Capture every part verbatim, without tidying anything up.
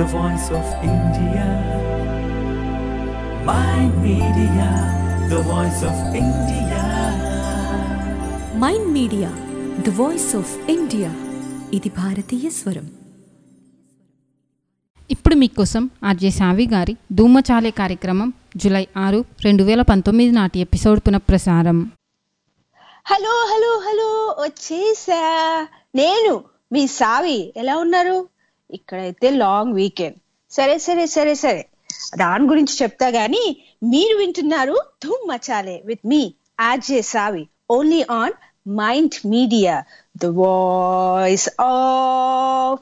the voice of India. Mind Media, the voice of India. Mind media the voice of India. ఇది భారతీయ స్వరం. ఇప్పుడు మీకోసం RJ సావి గారి ధూమచాలే కార్యక్రమం జూలై ఆరు రెండు వేల పంతొమ్మిది నాటి ఎపిసోడ్ పునఃప్రసారం. హలో హలో హలో వచ్చేసా నేను మీ సావి. ఎలా ఉన్నారు? ఇక్కడైతే లాంగ్ వీకెండ్. సరే సరే సరే సరే దాని గురించి చెప్తా గానీ మీరు వింటున్నారు Dhoom Machale with me RJ Savi, only on mind media, the voice of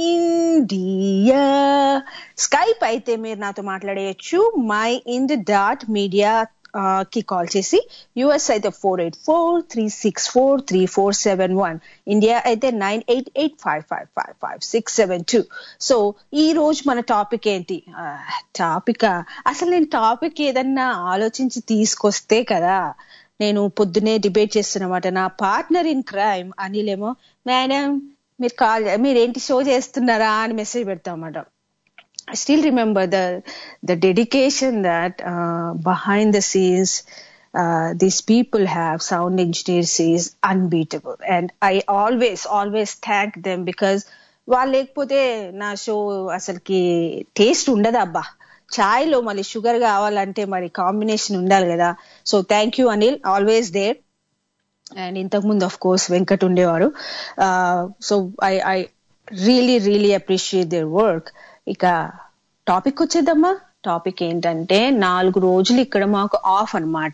India. Skype అయితే మీరు నాతో మాట్లాడేయచ్చు మై ఇండ్ డాట్ మీడియా కి కాల్ చేసి. యుఎస్ అయితే four eight four three six four three four seven one, India అయితే nine eight eight five five five five six seven two. So ఈ రోజు మన టాపిక్ ఏంటి? టాపిక్ అసలు నేను టాపిక్ ఏదన్నా ఆలోచించి తీసుకొస్తే కదా. నేను పొద్దునే డిబేట్ చేస్తున్నమాట. నా పార్ట్నర్ ఇన్ క్రైమ్ అనిల్ ఏమో, మేడం మీరు కాల్ మీరేంటి షో చేస్తున్నారా అని మెసేజ్ పెడతామన్నమాట. I still remember the the dedication that uh, behind the scenes uh, these people have. Sound engineers is unbeatable, and I always always thank them because వాళ్ళు లేకపోతే నా show అసలుకి taste ఉండదు. అబ్బా, చాయ్లో మళ్ళీ షుగర్ కావాలంటే మరి కాంబినేషన్ ఉండాలి కదా. So thank you Anil, always there. And ఇంతకుముందు ఆఫ్ కోర్స్ వెంకట్ ఉండేవారు. So I I really really appreciate their work. ఇక టాపిక్ వచ్చేద్దామా. టాపిక్ ఏంటంటే నాలుగు రోజులు ఇక్కడ మాకు ఆఫ్ అనమాట.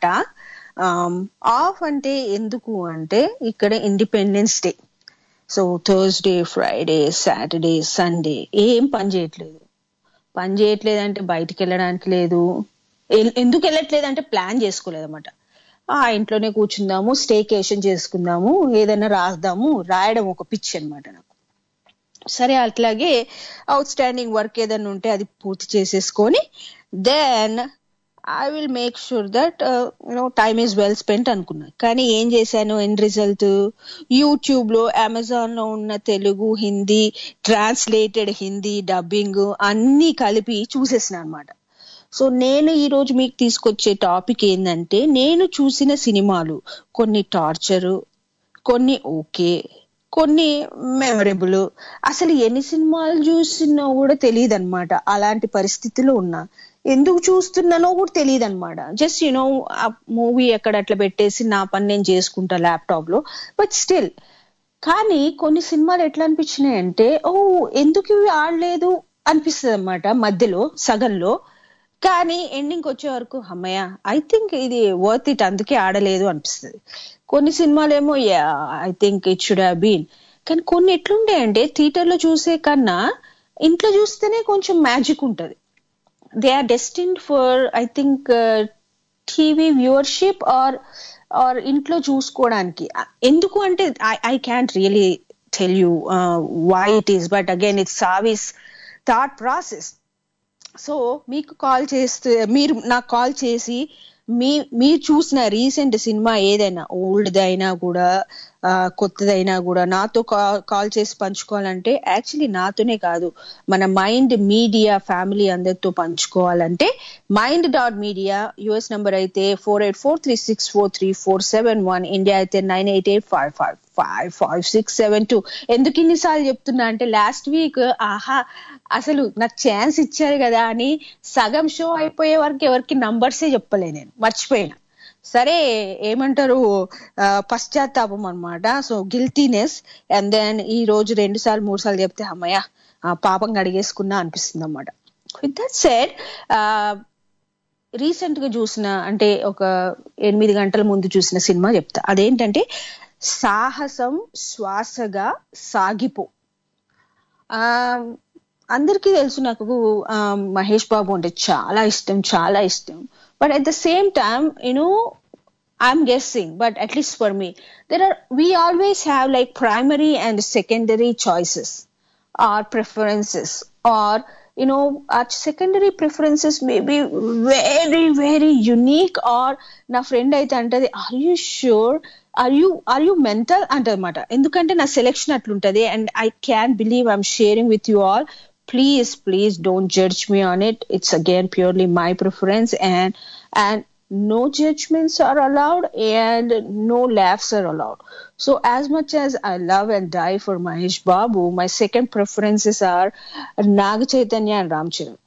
ఆఫ్ అంటే ఎందుకు అంటే ఇక్కడ independence day. So Thursday, Friday, Saturday, Sunday ఏం పని చేయట్లేదు. పని చేయట్లేదు అంటే బయటికి వెళ్ళడానికి లేదు. ఎందుకు వెళ్ళట్లేదు అంటే ప్లాన్ చేసుకోలేదు అనమాట. ఆ ఇంట్లోనే కూర్చుందాము, స్టేకేషన్ చేసుకుందాము, ఏదైనా రాద్దాము. రాయడం ఒక పిచ్చి అనమాట నాకు. సరే అట్లాగే అవుట్ స్టాండింగ్ వర్క్ ఏదైనా ఉంటే అది పూర్తి చేసేసుకొని then I will make sure that you know time is well spent అనుకున్నా. కానీ ఏం చేశాను? ఎండ్ రిజల్ట్ యూట్యూబ్ లో, అమెజాన్ లో ఉన్న తెలుగు, హిందీ, ట్రాన్స్లేటెడ్ హిందీ, డబ్బింగ్ అన్ని కలిపి చూసేసిన అనమాట. సో నేను ఈ రోజు మీకు తీసుకొచ్చే టాపిక్ ఏంటంటే, నేను చూసిన సినిమాలు కొన్ని టార్చరు, కొన్ని ఓకే, కొన్ని మెమరబుల్. అసలు ఎన్ని సినిమాలు చూసినా కూడా తెలియదు అనమాట. అలాంటి పరిస్థితిలో ఉన్నా. ఎందుకు చూస్తున్నానో కూడా తెలియదు అనమాట. జస్ట్ యూనో ఆ మూవీ ఎక్కడ అట్లా పెట్టేసి నా పని నేను చేసుకుంటా ల్యాప్టాప్ లో. బట్ స్టిల్ కానీ కొన్ని సినిమాలు ఎట్లా అనిపించినాయి అంటే, ఓ ఎందుకు ఇవి ఆడలేదు అనిపిస్తుంది అనమాట మధ్యలో, సగంలో. కానీ ఎండింగ్ వచ్చే వరకు అమ్మయ్య ఐ థింక్ ఇది వర్త్ ఇట్, అందుకే ఆడలేదు అనిపిస్తుంది. కొన్ని సినిమాలు ఏమో I think it should have been. కానీ కొన్ని ఎట్లుండే అంటే థియేటర్ లో చూసే కన్నా ఇంట్లో చూస్తేనే కొంచెం మ్యాజిక్ ఉంటది. They are destined for I think TV viewership or or ఇంట్లో చూసుకోవడానికి. ఎందుకు అంటే I can't really tell you why it is, but again it's Savi's thought process. So మీకు కాల్ చేస్తే, మీరు నాకు కాల్ చేసి మీ మీరు చూసిన రీసెంట్ సినిమా ఏదైనా, ఓల్డ్ అయినా కూడా కొత్తదైనా కూడా నాతో కాల్ చేసి పంచుకోవాలంటే, యాక్చువల్లీ నాతోనే కాదు మన మైండ్ మీడియా ఫ్యామిలీ అందరితో పంచుకోవాలంటే mind dot media, US number అయితే four eight four three six four three four seven one, India అయితే nine eight eight five five five five six seven two. ఎందుకు ఇన్నిసార్లు చెప్తున్నా అంటే, లాస్ట్ వీక్ ఆహా అసలు నాకు ఛాన్స్ ఇచ్చారు కదా అని సగం షో అయిపోయే వరకు ఎవరికి నంబర్సే చెప్పలే, నేను మర్చిపోయినా. సరే ఏమంటారు, పశ్చాత్తాపం అనమాట. So guiltiness. అండ్ దెన్ ఈ రోజు రెండు సార్లు మూడు సార్లు చెప్తే అమ్మయ్య పాపం అడిగేసుకున్నా అనిపిస్తుంది అనమాట. విత్ దట్ సెడ్, రీసెంట్ గా చూసిన అంటే ఒక ఎనిమిది గంటల ముందు చూసిన సినిమా చెప్తా. అదేంటంటే సాహసం శ్వాసగా సాగిపో. ఆ అందరికీ తెలుసు నాకు మహేష్ బాబు అంటే చాలా ఇష్టం, చాలా ఇష్టం. But at the same time, you know, I'm guessing, but at least for me, there are, we always have like primary and secondary choices or preferences, or, you know, our secondary preferences may be very, very unique. Or na friend aithe antadi, are you sure? Are you, are you mental? Antamata. Endukante na selection atluntadi, and I can't believe I'm sharing with you all please please don't judge me on it. It's again purely my preference, and and no judgments are allowed and no laughs are allowed. So as much as I love and die for Mahesh Babu, my second preferences are Naga Chaitanya and Ram Charan.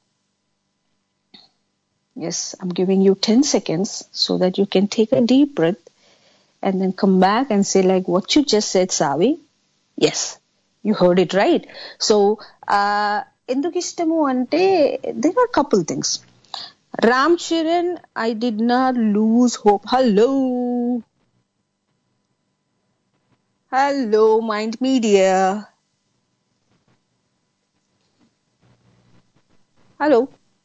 Yes, I'm giving you ten seconds so that you can take a deep breath and then come back and say like what you just said, Savi. Yes, you heard it right. So uh enduku ishtamu ante there are a couple things. Ram Charan, I did not lose hope. Hello. Hello, Mind Media. Hello.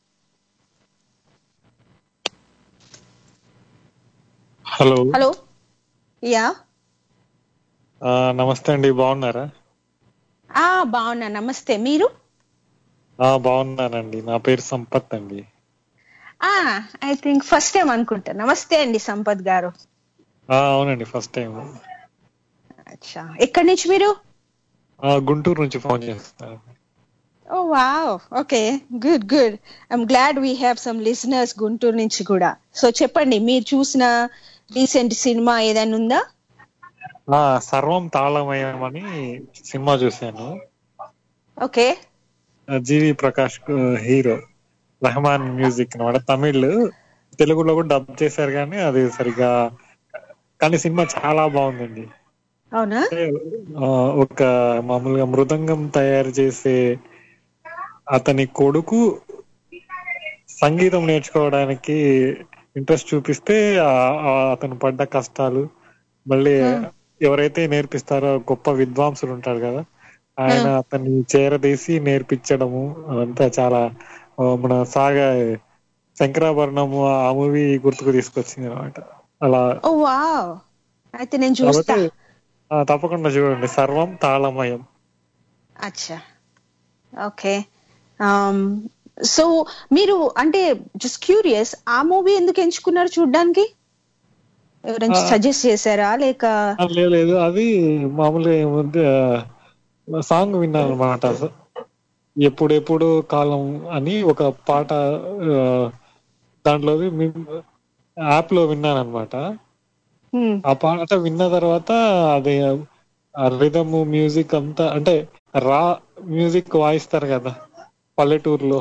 Hello hello ya నమస్తే అండి, బాగున్నారా? ఆ బాగున్నా, నమస్తే. మీరు? ఆ బాగున్నానండి, నా పేరు సంపత్ అండి. ఆ ఐ థింక్ ఫస్ట్ టైం అనుకుంటా. నమస్తే అండి సంపత్ గారు. ఆ అవునండి, ఫస్ట్ టైం. అచ్చా, ఎక్కడి నుంచి మీరు? గుంటూరు నుంచి ఫోన్ చేస్తాను. Oh wow, okay, good good. I'm glad we have some listeners Guntur నుంచి కూడా. సో చెప్పండి, మీరు చూసిన రీసెంట్ సినిమా ఏదైనా ఉందా? ఆ సర్వం తాళమయం అని సినిమా చూశాను. Okay. GV Prakash hero, Rahman music అన్నమాట. తమిళ్, తెలుగులో కూడా డబ్ చేశారు కానీ అది సరిగా, కానీ సినిమా చాలా బాగుందండి. అవునా? ఒక మామూలుగా మృదంగం తయారు చేసే అతని కొడుకు సంగీతం నేర్చుకోవడానికి ఇంట్రెస్ట్ చూపిస్తే అతను పడ్డ కష్టాలు, మళ్ళీ ఎవరైతే నేర్పిస్తారో గొప్ప విద్వాంసులు ఉంటారు కదా, ఆయన అతన్ని చేరదీసి నేర్పించడము, అదంతా చాలా మన సాగా శంకరాభరణము ఆ మూవీ గుర్తుకు తీసుకొచ్చింది అనమాట. అలా అయితే నేను చూస్తా. తప్పకుండా చూడండి, సర్వం తాళమయం. అచ్చా, ఓకే. సో మీరు అంటే జస్ట్ క్యూరియస్, ఆ మూవీ ఎందుకు ఎంచుకున్నారు చూడ్డానికి? ఎవరైనా సజెస్ట్ చేశారా లేక? లేదు, అది మామూలుగా ఏముంది, సాంగ్ విన్నాను అనమాట. ఎప్పుడెప్పుడు కాలం అని ఒక పాట దాంట్లో యాప్ లో విన్నాను అనమాట. ఆ పాట విన్న తర్వాత అది రిథమ్ మ్యూజిక్ అంతా, అంటే రా మ్యూజిక్ వాయిస్తారు కదా పల్లెటూరులో,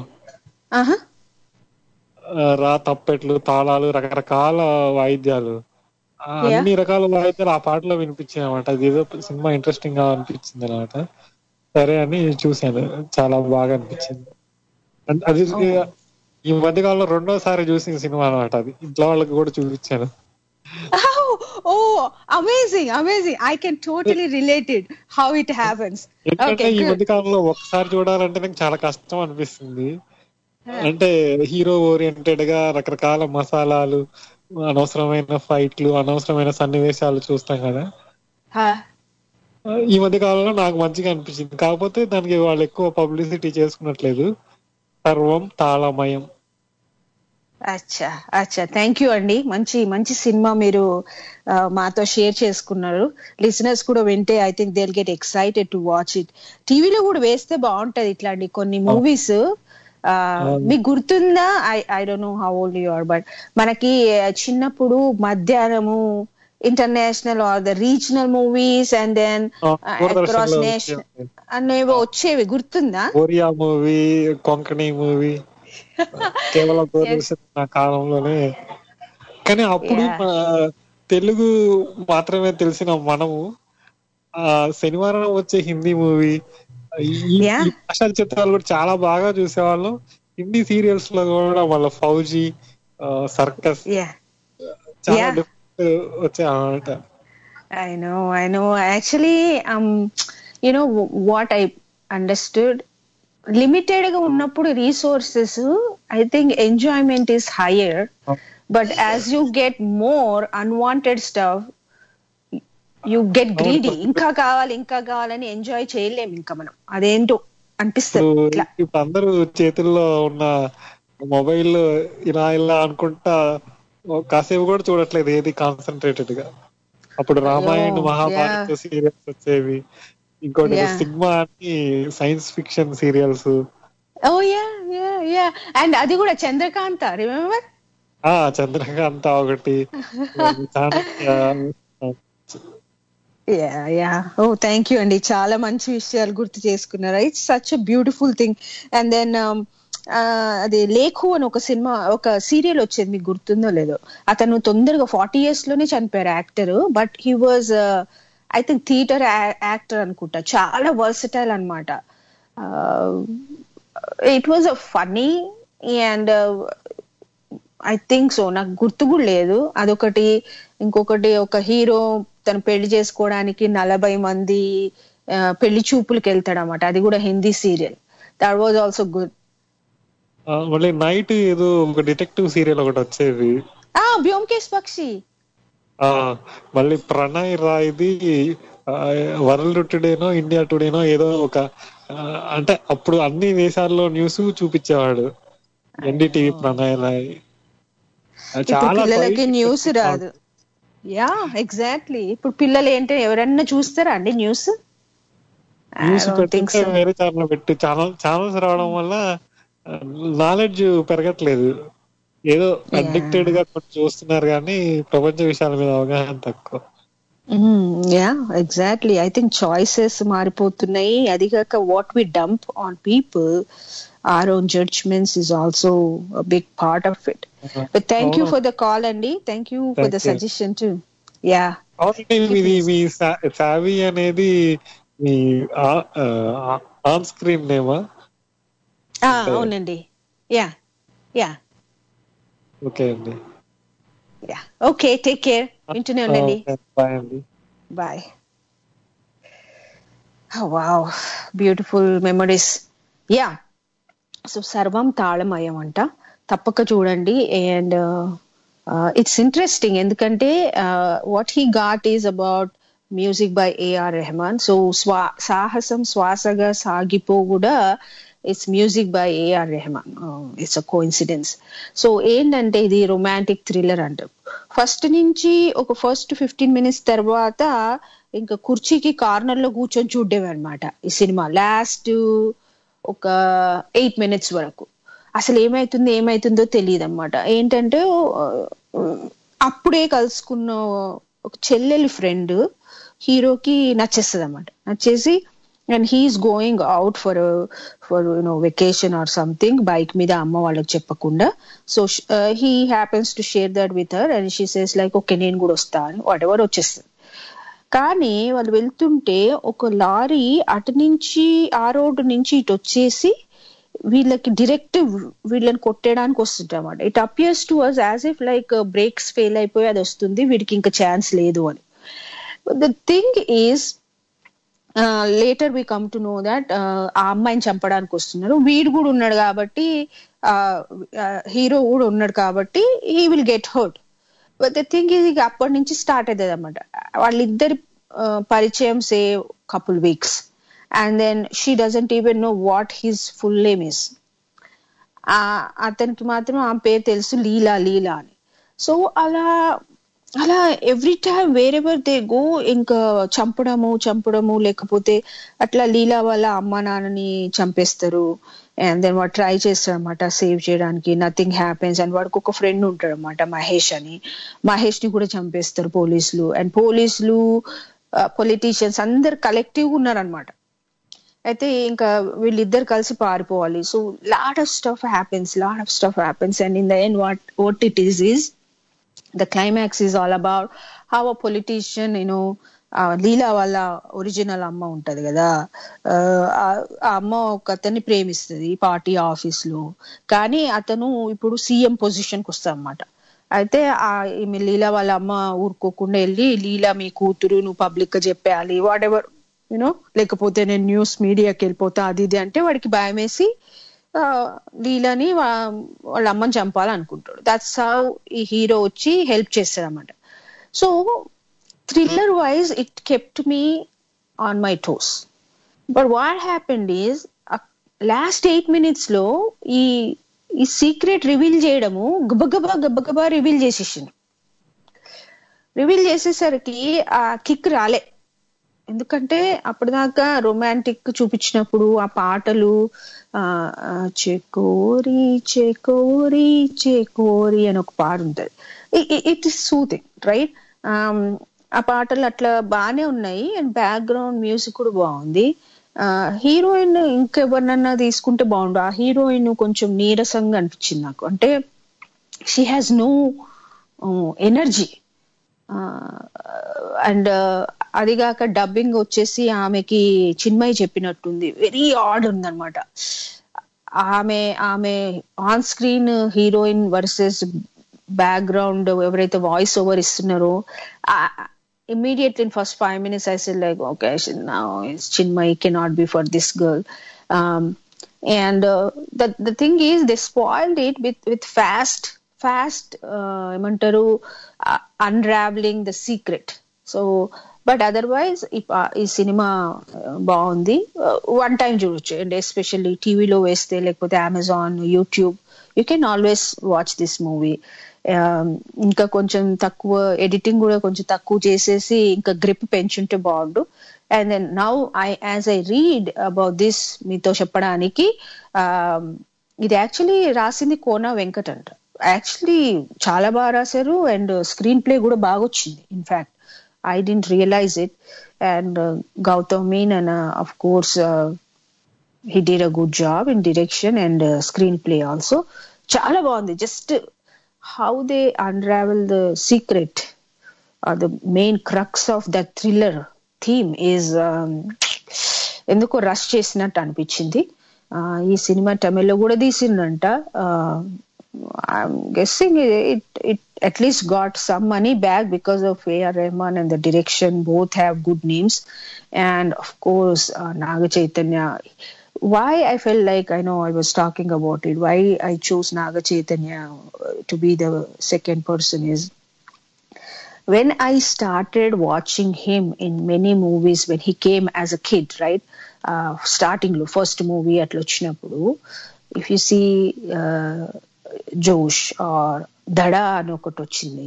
రా తప్పెట్లు, తాళాలు, రకరకాల వాయిద్యాలు, అన్ని రకాల వాయిద్యాలు ఆ పాటలో వినిపించాయి అనమాట. అది ఏదో సినిమా ఇంట్రెస్టింగ్ గా అనిపించింది అనమాట. సరే అని చూశాను, చాలా బాగా అనిపించింది. అది ఈ మధ్యకాలంలో రెండోసారి చూసిన సినిమా అనమాట. అది ఇంట్లో వాళ్ళకి కూడా చూపించాను. Oh, amazing, amazing. I can totally relate it, how it happens. ఎందుకంటే ఈ మధ్య కాలంలో ఒకసారి చూడాలంటే నాకు చాలా కష్టం అనిపిస్తుంది. అంటే హీరో ఓరియంటెడ్ గా రకరకాల మసాలాలు, అనవసరమైన ఫైట్లు, అనవసరమైన సన్నివేశాలు చూస్తాం కదా. ఈ మధ్య కాలంలో నాకు మంచిగా అనిపించింది. కాకపోతే దానికి వాళ్ళు ఎక్కువ పబ్లిసిటీ చేసుకున్నట్లేదు. సర్వం తాళమయం. అచ్చా అచ్చా, థ్యాంక్ యూ అండి. మంచి మంచి సినిమా మీరు మాతో షేర్ చేసుకున్నారు. లిసనర్స్ కూడా వింటే I think they will get excited to watch it. టీవీలో కూడా వేస్తే బాగుంటది ఇట్లాంటి కొన్ని మూవీస్. మీకు గుర్తుందా? I I don't know how old you are, but మనకి చిన్నప్పుడు మధ్యాహ్నము international or the regional movies and then across national అనేవో వచ్చేవి, గుర్తుందా? ఒరియా మూవీ, కొంకణి మూవీ కేవలం దూరదర్శన్ కాలంలోనే. కానీ అప్పుడు తెలుగు మాత్రమే తెలిసిన మనము ఆ శనివారం వచ్చే హిందీ మూవీ, ఈ భాషా చిత్రాలు కూడా చాలా బాగా చూసేవాళ్ళం. హిందీ సీరియల్స్ లో కూడా వాళ్ళ ఫౌజీ, సర్కస్ చాలా డిఫరెంట్ వచ్చాయన్నమాట. I know, I know. Actually, um, you know what I understood. Limited గా ఉన్నప్పుడు resources, I think enjoyment is higher. But as you get more unwanted stuff, you get greedy. ఇంకా కావాలి ఇంకా కావాలని ఎంజాయ్ చేయలేము ఇంకా మనం. అదేంటో అనిపిస్తుంది. ఇప్పుడు అందరూ చేతుల్లో ఉన్న మొబైల్ ఇలా ఇలా అనుకుంటా కాసేపు కూడా చూడట్లేదు ఏది కాన్సన్ట్రేటెడ్ గా. అప్పుడు రామాయణ, మహాభారత సీరియల్స్ వచ్చేవి. ఇంకోటి సినిమా అని science fiction serials, oh ya ya ya and అది కూడా చంద్రకాంత, రిమెంబర్? ఆ చంద్రకాంత ఒకటి, Chanakya. Ya ya oh thank you అండి, చాలా మంచి విషయాలు గుర్తు చేసుకున్నారు. It's such a beautiful thing. And then అది లేఖు అని ఒక సినిమా, ఒక సీరియల్ వచ్చేది, మీకు గుర్తుందో లేదో. అతను తొందరగా ఫార్టీ ఇయర్స్ లోనే చనిపోయారు actor, but he was I think theatre actor అనుకుంటా. చాలా వర్సటైల్ అనమాట. It was a funny and I think so, నాకు గుర్తు కూడా లేదు. అదొకటి. ఇంకొకటి, ఒక హీరో తను పెళ్లి చేసుకోవడానికి నలభై మంది పెళ్లి చూపులకు వెళ్తాడు అనమాట. అది కూడా Hindi serial. That was also good. మళ్ళీ నైట్ ఏదో ఒక డిటెక్టివ్ సీరియల్ ఒకటి వచ్చేది, ఆ బ్యోమ్కేష్ పక్షి. ఆ మళ్ళీ ప్రణయ్ రాయ్ది వరల్డ్ టుడేనో ఇండియా టుడేనో ఏదో ఒక, అంటే అప్పుడు అన్ని దేశాల్లో న్యూస్ చూపించేవాడు ఎన్డీటీవీ ప్రణయ్ రాయ్. చాలా పిల్లలకి న్యూస్ రాదు. Ya exactly. ఇప్పుడు పిల్లలు ఏంటి, ఎవరన్నా చూస్తారా అండి న్యూస్? న్యూస్ పెట్టి వేరే ఛానల్ పెట్టి ఛానల్ ఛానల్స్ రావడం వల్ల నాలెడ్జ్ పెరగట్లేదు. ఏదో అడిక్టెడ్ గా చూస్తున్నారు కానీ ప్రపంచ విషయాల మీద అవగాహన తక్కువ. Ya exactly. I think choices మారిపోతున్నాయి. అది కాక what we dump on people, our own judgments is also a big part of it. Uh-huh. But thank oh. you for the call, Andy. Thank you for thank the you. suggestion too. Yeah. Already మీ సావి అనేది మీ on screen నేమా? ఆ అవునండి. Ya ya okay అండి. Ya okay, take care. వింటూనే ఉండండి. Bye అండి. Bye. Wow, beautiful memories. Ya so Sarvam Thaalamayam అంట, తప్పక చూడండి. అండ్ ఇట్స్ ఇంట్రెస్టింగ్ ఎందుకంటే what he got is about music by AR Rahman. So స్వా సాహసం శ్వాసగా సాగిపో కూడా it's music by AR Rahman. It's a coincidence. So ఏంటంటే ఇది రొమాంటిక్ థ్రిల్లర్ అంటారు. ఫస్ట్ నుంచి ఒక ఫస్ట్ ఫిఫ్టీన్ మినిట్స్ తర్వాత ఇంకా కుర్చీకి కార్నర్ లో కూర్చొని చూడేవి అనమాట ఈ సినిమా. లాస్ట్ ఒక ఎయిట్ మినిట్స్ వరకు అసలు ఏమైతుందో ఏమైతుందో తెలియదు అనమాట. ఏంటంటే అప్పుడే కలుసుకున్న ఒక చెల్లెలి ఫ్రెండ్ హీరోకి నచ్చేస్తుంది అనమాట. నచ్చేసి and he's going out for for you know vacation or something, bike మీద, అమ్మ వాళ్ళకి చెప్పకుండా. So he happens to share that with her and she says like okay నేను కూడా వస్తా అని వాట్ ఎవర్ వచ్చేస్తుంది. కానీ వాళ్ళు వెళ్తుంటే ఒక లారీ అటు నుంచి ఆ రోడ్డు నుంచి ఇటు వచ్చేసి వీళ్ళకి డైరెక్ట్ వీళ్ళని కొట్టేయడానికి వస్తుంది అనమాట. It appears to us as if like brakes fail అయిపోయి అది వస్తుంది, వీడికి ఇంకా ఛాన్స్ లేదు అని. The thing is later we come to know that ఆ అమ్మాయిని చంపడానికి వస్తున్నారు. వీడు కూడా ఉన్నాడు కాబట్టి, హీరో కూడా ఉన్నాడు కాబట్టి he will get hurt. But the thing is ఇక అప్పటి నుంచి స్టార్ట్ అవుతుంది అనమాట వాళ్ళిద్దరి పరిచయం, say couple weeks, and then she doesn't even know what his full name is. అతనికి మాత్రం ఆ పేరు తెలుసు, లీలా లీలా అని. సో అలా అలా every time wherever they go ఇంకా చంపడము చంపడము లేకపోతే అట్లా లీలా వాళ్ళ అమ్మ నాన్నని చంపేస్తారు. అండ్ దెన్ వాడు ట్రై చేస్తాడు అనమాట సేవ్ చేయడానికి, నథింగ్ హ్యాపెన్స్. అండ్ వాడికి ఒక ఫ్రెండ్ ఉంటాడు అనమాట మహేష్ అని, మహేష్ ని కూడా చంపేస్తారు పోలీసులు. అండ్ పోలీసులు పొలిటీషియన్స్ అందరు కలెక్టివ్ గా ఉన్నారనమాట. అయితే ఇంకా వీళ్ళిద్దరు కలిసి పారిపోవాలి. So lot of stuff happens lot of stuff happens and in the end what what it is is the climax is all about how a politician, you know, Leela వాళ్ళ ఒరిజినల్ అమ్మ ఉంటది కదా, ఆ అమ్మ ఒక అతన్ని ప్రేమిస్తుంది పార్టీ ఆఫీస్ లో. కానీ అతను ఇప్పుడు సీఎం పొజిషన్ కి వస్తాడు అనమాట. అయితే ఆ ఈమె లీలా వాళ్ళ అమ్మ ఊరుకోకుండా వెళ్ళి, లీలా మీ కూతురు, నువ్వు పబ్లిక్ గా చెప్పేయాలి వాట్ ఎవర్ యూనో, లేకపోతే నేను న్యూస్ మీడియాకి వెళ్ళిపోతా అది ఇది అంటే వాడికి భయం వేసి లీలాని వాళ్ళ అమ్మని చంపాలనుకుంటాడు. దట్స్ హౌ ఈ హీరో వచ్చి హెల్ప్ చేస్తాడు అన్నమాట. So thriller wise it kept me on my toes. But what happened is last eight minutes లో ఈ ఈ సీక్రెట్ రివీల్ చేయడము గబగబా గబగబా రివీల్ చేసేసిండు. రివీల్ చేసేసరికి ఆ కిక్ రాలే. ఎందుకంటే అప్పటిదాకా రొమాంటిక్ చూపించినప్పుడు ఆ పాటలు ఆ చెకోరి చెకోరి చెకోరి అని ఒక పాట ఉంటది. It is soothing right. ఆ పాటలు అట్లా బాగానే ఉన్నాయి అండ్ బ్యాక్గ్రౌండ్ మ్యూజిక్ కూడా బాగుంది. హీరోయిన్ ఇంకెవరినన్నా తీసుకుంటే బాగుండు. ఆ హీరోయిన్ కొంచెం నీరసంగా అనిపించింది నాకు. అంటే she has no energy. And అదిగాక డబ్బింగ్ వచ్చేసి ఆమెకి చిన్మయి చెప్పినట్టుంది, వెరీ ఆడ్ ఉందన్నమాట. ఆమె ఆమె on screen heroine versus background ఎవరైతే వాయిస్ ఓవర్ ఇస్తున్నారో, immediately in first five minutes I said like, okay, now it's Chinmay cannot be for this girl. Um, and uh, the the thing is they spoiled it with with fast fast uh, emantaru uh, unraveling the secret. So but otherwise ఈ సినిమా బాగుంది, one time చూడొచ్చు. And especially టీవీలో వేస్తే లేకపోతే Amazon, YouTube, you can always watch this movie. ఇంకా కొంచెం తక్కువ ఎడిటింగ్ కూడా కొంచెం తక్కువ చేసేసి ఇంకా గ్రిప్ పెంచుంటే బాగుండు. And then now I as I read about this మీతో చెప్పడానికి, ఇది యాక్చువల్లీ రాసింది కోన వెంకట్ అంట. యాక్చువల్లీ చాలా బాగా రాశారు అండ్ స్క్రీన్ ప్లే కూడా బాగా వచ్చింది. In fact I didn't realize it. And uh, Gautam Menon, uh, of course, uh, he did a good job in direction and uh, screenplay also. Chala baagundi. Just uh, how they unravel the secret or the main crux of that thriller theme is enduko rush chesinattu anipinchindi. Ee cinema Tamil lo kuda teesindanta. I'm guessing it, it it at least got some money back because of A R Rahman and the direction. Both have good names. And of course uh, Naga Chaitanya. Why I felt like, I know I was talking about it, why I chose Naga Chaitanya to be the second person is, when I started watching him in many movies when he came as a kid, right? Uh, starting lo first movie at Lochinapuru, if you see uh, Josh or Dhada అని ఒకటి వచ్చింది,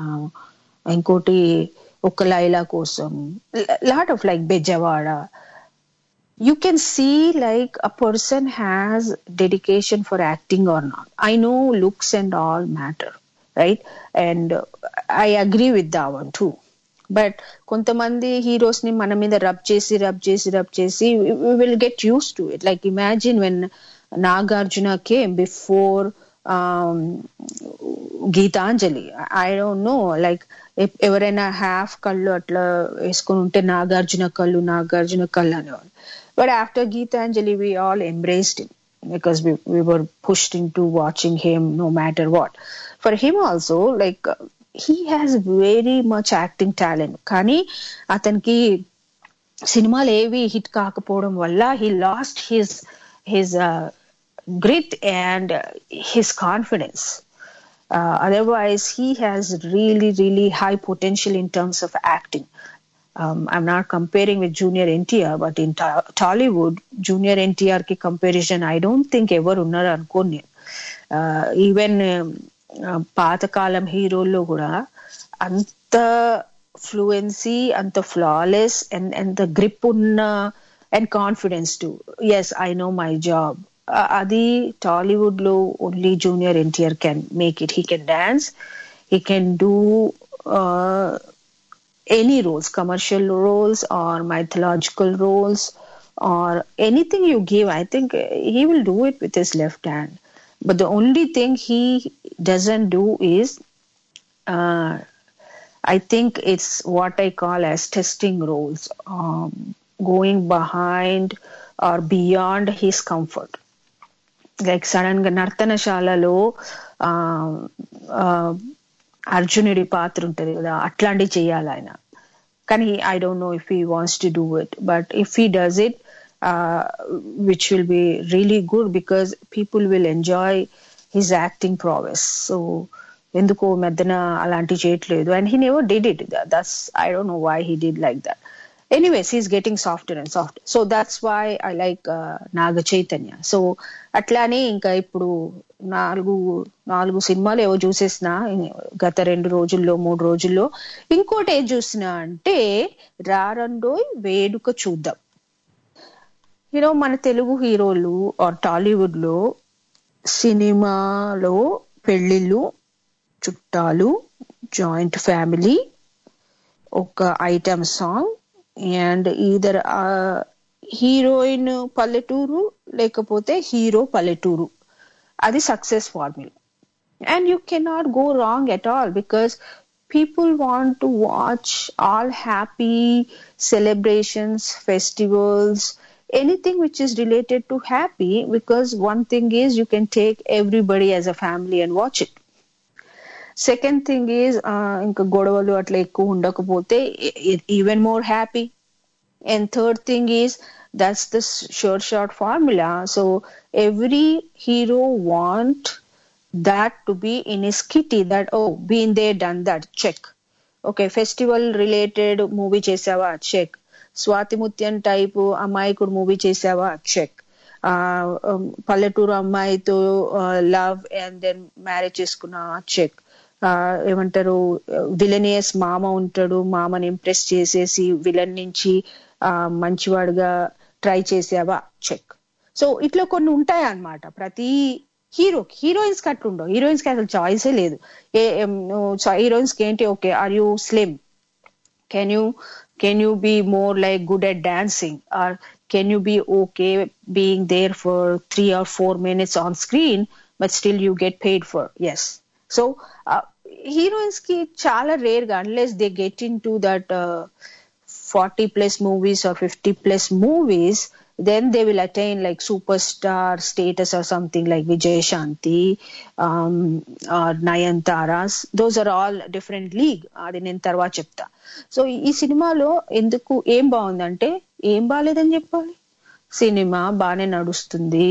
ఇంకోటి ఒక లైలా కోసం, lot of like Bezawada. You can see like a person has dedication for acting or not. I know looks and all matter, right? And I agree with the one two. But కొంతమంది heroes ని మన మీద rub చేసి rub చేసి rub చేసి we will get used to it. Like imagine when Nagarjuna came before um Geetanjali. I don't know, like ఎవరైనా half కళ్ళు అట్లా వేసుకుని ఉంటే నాగార్జున కళ్ళు నాగార్జున కళ్ళు అనేవాళ్ళు. But after Geetanjali we all embraced him because we, we were pushed into watching him no matter what. For him also, like he has very much acting talent, కానీ అతనికి సినిమాలు ఏవి హిట్ కాకపోవడం వల్ల he lost his his uh, grit and uh, his confidence. Uh, otherwise he has really really high potential in terms of acting. um, I'm not comparing with Junior N T R, but in ta- Tollywood Junior N T R ki comparison I don't think ever unnaru anukooni. uh, even paatakalam hero lo kuda anta fluency, anta flawless and and the grip unna and confidence too. Yes, I know my job. Uh, adi Tollywood lo only Junior N T R can make it. He can dance, he can do uh, any roles, commercial roles or mythological roles or anything you give. I think he will do it with his left hand. But the only thing he doesn't do is uh, I think it's what I call as testing roles, um, going behind or beyond his comfort. Like sudden గా నర్తనశాలలో అర్జునుడి పాత్ర ఉంటది కదా, అట్లాంటివి చేయాలి ఆయన. కానీ I don't know if he wants to do it, but if he does it which will be really good because people will enjoy his acting prowess. So ఎందుకో మెద్దన అలాంటివి చేయట్లేదు. And he never did it. That's I don't know why he did like that. anyways, he's getting softer and softer. So that's why I like uh, Naga Chaitanya. So అట్లానే ఇంకా ఇప్పుడు నాలుగు నాలుగు సినిమాలు ఏవో చూసేసిన గత రెండు రోజుల్లో మూడు రోజుల్లో. ఇంకోటి ఏం చూసిన అంటే రారండోయ్ వేడుక చూద్దాం. యూనో మన తెలుగు హీరోలు ఆర్ టాలీవుడ్ లో సినిమాలో పెళ్లిళ్ళు, చుట్టాలు, జాయింట్ ఫ్యామిలీ, ఒక item song and either heroine పల్లెటూరు లేకపోతే హీరో పల్లెటూరు, అది success formula. And you cannot go wrong at all because people want to watch all happy celebrations, festivals, anything which is related to happy, because one thing is you can take everybody as a family and watch it. Second thing is ఇంకా గొడవలు అట్లా ఎక్కువ ఉండకపోతే even more happy. And third thing is that's the sure shot formula. So every hero want that to be in his kitty, that oh, been there, done that, check. Okay, festival related movie chesava, check. Swati Mutyan type అమ్మాయికుడు movie చేసావా, check. పల్లెటూరు అమ్మాయితో love and then marriage చేసుకున్నావా, check. ఏమంటారు villainous మామ ఉంటాడు, మామని impress చేసేసి విలన్ నుంచి మంచివాడుగా ట్రై చేసావా, చెక్. సో ఇట్లా కొన్ని ఉంటాయి అన్నమాట ప్రతి హీరో. హీరోయిన్స్ కి అట్లుండవు, హీరోయిన్స్ కి అసలు చాయిసే లేదు. ఏ హీరోయిన్స్ కి ఏంటి, okay are you slim, can you can you be more like good at dancing, or can you be okay being there for three or four minutes on screen but still you get paid for, yes. So heroines కి చాలా rare గా, unless they get into that forty plus movies or fifty plus movies, then they will attain like superstar status or something like Vijay Shanti um, or Nayantaras. Those are all different league. అది నేను తర్వాత చెప్తా. So ఈ సినిమాలో ఎందుకు ఏం బాగుందంటే, ఏం బాగాలేదని చెప్పాలి, సినిమా బాగానే నడుస్తుంది.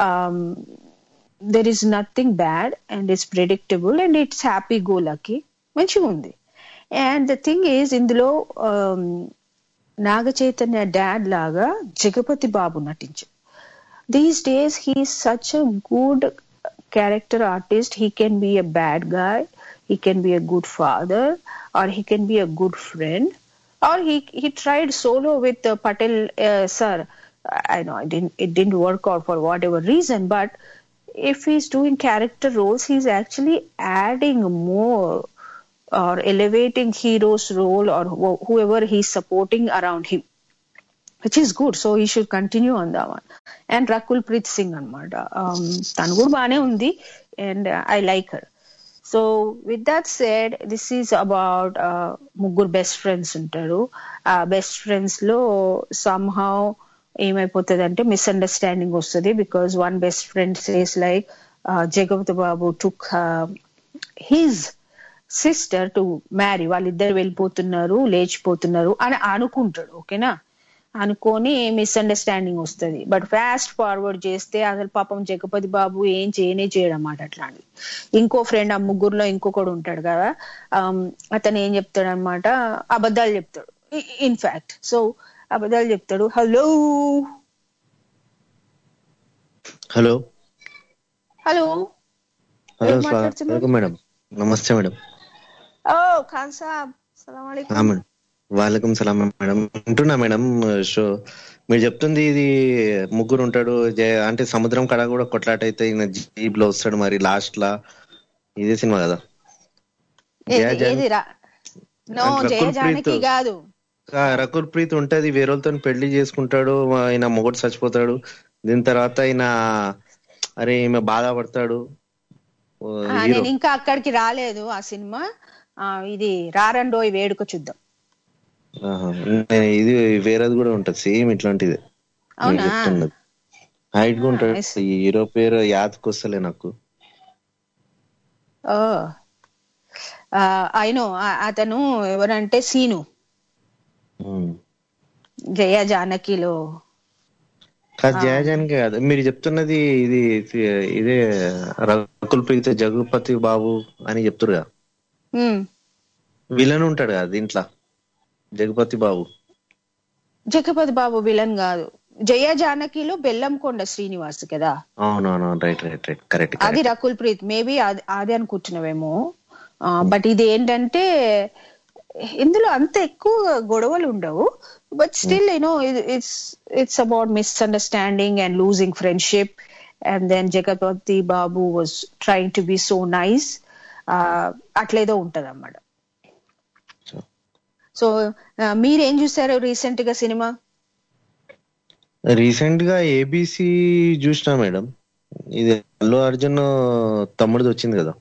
There is nothing bad and it's predictable and it's happy go lucky, మంచిగా ఉంది. అండ్ ద థింగ్ ఈజ్ ఇందులో నాగ చైతన్య డాడ్ లాగా జగపతి బాబు నటించారు. These days he such a good character artist. He can be a bad guy, he can be a good father, or he can be a good friend, or he he tried solo with Patel sir. I know it didn't it didn't work out for whatever reason, but if he's doing character roles, he's actually adding more or elevating hero's role or wh- whoever he's supporting around him, which is good. So he should continue on that one. And Rakul Preet Singh anamata, um tanu kuda baane undi and uh, I like her. So with that said, this is about uh, muggur best friends untaru. Uh, best friends lo somehow ఏమైపోతుందంటే misunderstanding వస్తుంది, because one best friend says like Jagapathi Babu took his sister to marry, వాళ్ళిద్దరు వెళ్ళిపోతున్నారు లేచిపోతున్నారు అని అనుకుంటాడు. ఓకేనా, అనుకొని misunderstanding వస్తుంది. But fast forward చేస్తే అసలు పాపం జగపతి బాబు ఏం చేయనే చేయడం అన్నమాట. అట్లాంటిది ఇంకో ఫ్రెండ్ ఆ ముగ్గురులో ఇంకొకడు ఉంటాడు కదా, అతను ఏం చెప్తాడు అనమాట, అబద్ధాలు చెప్తాడు ఇన్ఫాక్ట్. సో అబద్ధాలు చెప్తాడు. హలో హలో హలో మేడం, నమస్తే మేడం. ఓ ఖాన్ సాబ్, సలాం అలైకుం. మేడం వాలేకుం సలాం మేడం. ఉంటున్నా మేడం. షో మీరు చెప్తుంది ఇది ముగ్గురు ఉంటాడు అంటే సముద్రం కడ కూడా కొట్లాట అయితే ఈయన జీప్ లో వస్తాడు మరి లాస్ట్ లా, ఇదే సినిమా కదా? కాదు, రకుల్ ప్రీత్ ఉంటది, వేరేతో పెళ్లి చేసుకుంటాడు, ఆయన మొగుడు చచ్చిపోతాడు, దీని తర్వాత ఆయన అరే ఈమె బాధపడతాడు. నేను ఇంకా అక్కడికి రాలేదు ఆ సినిమా. ఇది రారండోయ్ వేడుక చూద్దాం. ఇది వేరేది కూడా ఉంటది సేమ్ ఇట్లాంటిది, హైట్ గా ఉంటాడు. హీరో పేరు యాదకొస్తలే నాకు. అయినో అతను ఎవరంటే సీను, జయ జానకిలో. జయ జానకి కాదు మీరు చెప్తున్నది, ఇది ఇదే రకుల్ ప్రీత్ జగపతి బాబు అని చెప్తురుగా, విలన్ ఉంటాడు కదా దీంట్లో జగపతి బాబు. జగపతి బాబు విలన్ కాదు, జయ జానకిలో బెల్లంకొండ శ్రీనివాస్ కదా. అవునవును, రైట్ రైట్ రైట్ కరెక్ట్. అది రకుల్ ప్రీత్, మేబీ అది అనుకుంటున్నావేమో. బట్ ఇది ఏంటంటే ఇందులో అంత ఎక్కువ గొడవలు ఉండవు, but still you know it's it's about misunderstanding and losing friendship. And then Jagapathi Babu was trying to be so nice. అట్లేదో ఉంటది అన్నమాట. సో మీరేం చూసారు రీసెంట్ గా సినిమా? రీసెంట్ గా ఏబిసి చూసినా మేడం. ఇది అల్లు అర్జున్ తమ్ముడిది వచ్చింది కదా,